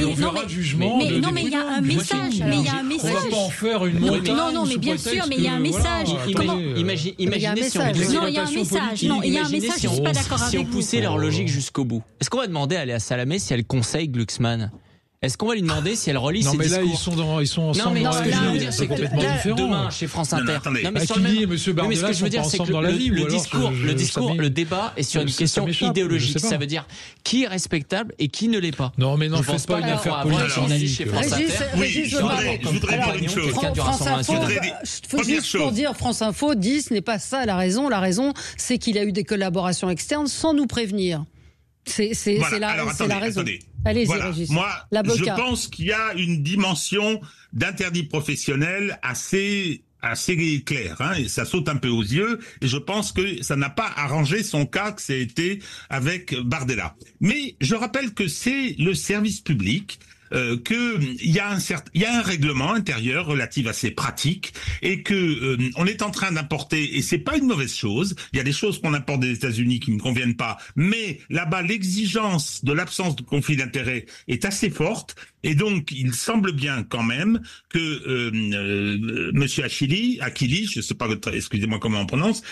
message. Mais il y a un message. On va pas en faire une montagne. Non, mais bien sûr, mais il y a un message. Imaginez si on je suis pas d'accord avec vous. Si on poussait leur logique jusqu'au bout. Est-ce qu'on va demander à Léa Salamé si elle conseille Glucksmann? Est-ce qu'on va lui demander si elle relit ses discours? Non, mais là, ils sont ensemble. Non, mais ce que je veux dire, c'est complètement différent. Demain, chez France Inter. Non, mais sur le même... et M. Bardella sont pas ensemble dans la vie. Le discours, le débat est sur une question idéologique. Ça veut dire qui est respectable et qui ne l'est pas. Non, mais n'en faites pas une affaire politique chez France Inter. Je voudrais dire une chose. Juste pour dire, France Info dit ce n'est pas ça la raison. La raison, c'est qu'il a eu des collaborations externes sans nous prévenir. C'est la raison. Allez-y, voilà. Régis. Moi, je pense qu'il y a une dimension d'interdit professionnel assez clair, hein, et ça saute un peu aux yeux, et je pense que ça n'a pas arrangé son cas que ça a été avec Bardella. Mais je rappelle que c'est le service public, il y a un règlement intérieur relatif à ces pratiques et que on est en train d'importer, et c'est pas une mauvaise chose. Il y a des choses qu'on importe des États-Unis qui ne conviennent pas, mais là-bas l'exigence de l'absence de conflit d'intérêts est assez forte. Et donc, il semble bien quand même que Monsieur Achille, je sais pas, excusez-moi comment on prononce,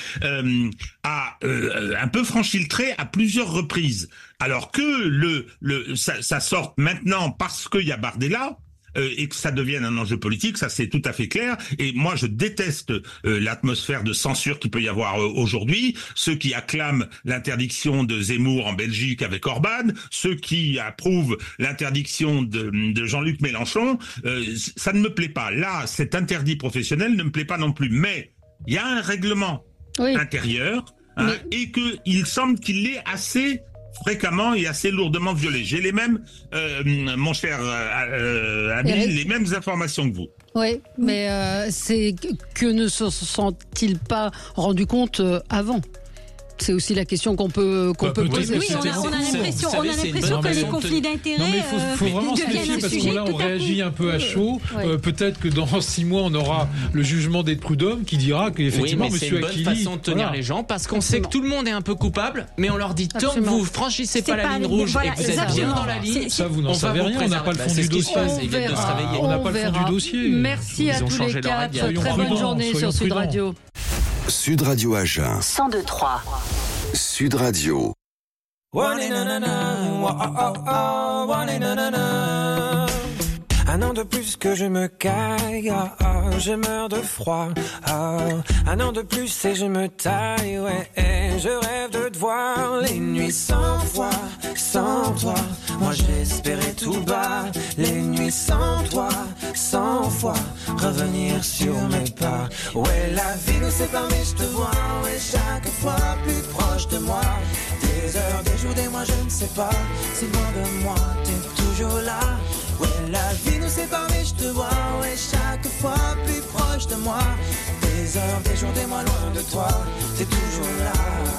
a un peu franchi le trait à plusieurs reprises. Alors que ça sorte maintenant parce qu'il y a Bardella. Et que ça devienne un enjeu politique, ça c'est tout à fait clair. Et moi je déteste l'atmosphère de censure qu'il peut y avoir aujourd'hui. Ceux qui acclament l'interdiction de Zemmour en Belgique avec Orban, ceux qui approuvent l'interdiction de Jean-Luc Mélenchon, ça ne me plaît pas. Là, cet interdit professionnel ne me plaît pas non plus. Mais il y a un règlement intérieur, hein, et qu'il semble qu'il l'est assez fréquemment et assez lourdement violé. J'ai les mêmes, mon cher ami, les mêmes informations que vous. Oui, mais c'est que ne se sont-ils pas rendus compte avant ? C'est aussi la question qu'on peut poser. Oui, on a l'impression que les conflits d'intérêts faut vraiment se méfier parce que là on réagit un peu à chaud. Peut-être que dans 6 mois on aura le jugement des prud'hommes qui dira qu'effectivement Monsieur Achille. C'est une bonne façon de tenir les gens parce qu'on sait que tout le monde est un peu coupable, mais on leur dit tant que vous franchissez pas la ligne rouge et que vous êtes bien dans la ligne, ça vous n'en savez rien. On n'a pas le fond du dossier. On n'a pas le fond du dossier. Merci à tous les quatre. Très bonne journée sur Sud Radio. Sud Radio Agen 102.3 Sud Radio. Un an de plus que je me caille, je meurs de froid. Un an de plus et je me taille, ouais. Je rêve de te voir les nuits sans toi, sans toi. Moi j'espérais tout bas, les nuits sans toi, 100 fois revenir sur mes pas. Ouais, la vie nous sépare mais je te vois, ouais, chaque fois plus proche de moi. Des heures, des jours, des mois, je ne sais pas, si loin de moi, t'es toujours là. Ouais, la vie nous sépare mais je te vois, ouais, chaque fois plus proche de moi. Des heures, des jours, des mois, loin de toi, t'es toujours là.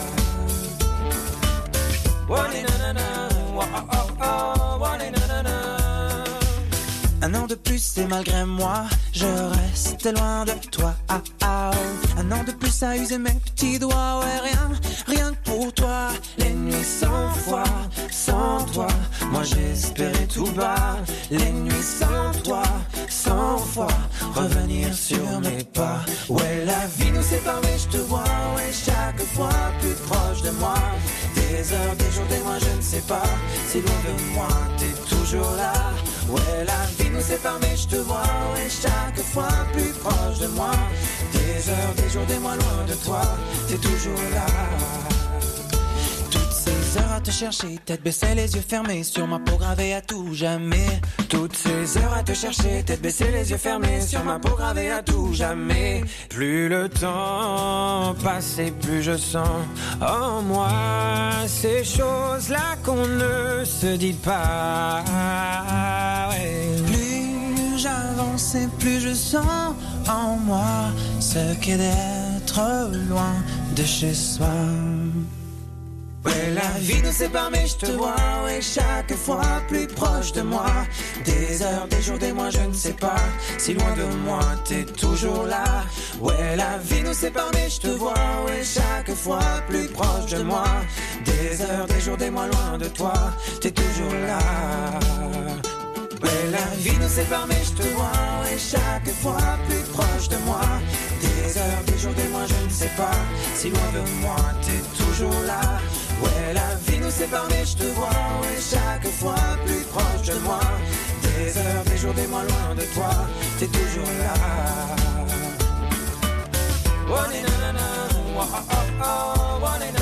Un an de plus et malgré moi, je reste loin de toi. Un an de plus à user mes petits doigts, ouais, rien que pour toi. Les nuits 100 fois, sans toi, moi j'espérais tout bas. Les nuits sans toi, 100 fois revenir sur mes pas. Ouais, la vie nous sépare mais je te vois, ouais, chaque fois plus proche de moi. Des heures, des jours, des mois, je ne sais pas, si loin de moi, t'es toujours là. Ouais, la vie nous sépare mais je te vois, ouais, chaque fois plus proche de moi. Des heures, des jours, des mois, loin de toi, t'es toujours là. Toutes ces heures à te chercher, tête baissée, les yeux fermés, sur ma peau gravée à tout jamais. Toutes ces heures à te chercher, tête baissée, les yeux fermés, sur ma peau gravée à tout jamais. Plus le temps passe et plus je sens en moi ces choses-là qu'on ne se dit pas. Ouais. Plus j'avance et plus je sens en moi ce qu'est d'être loin de chez soi. Ouais, la vie nous sépare mais je te vois, ouais, chaque fois plus proche de moi. Des heures, des jours, des mois, je ne sais pas, si loin de moi, t'es toujours là. Ouais, la vie nous sépare mais je te vois, ouais, chaque fois plus proche de moi. Des heures, des jours, des mois, loin de toi, t'es toujours là. Ouais, la vie nous sépare mais je te vois, ouais, chaque fois plus proche de moi. Des heures, des jours, des mois, je ne sais pas, si loin de moi, t'es toujours là. Ouais, la vie nous sépare mais je te vois, ouais, chaque fois plus proche de moi. des heures, des jours, des mois loin de toi, t'es toujours là. Oh, na na na, oh, oh, oh, oh, na na.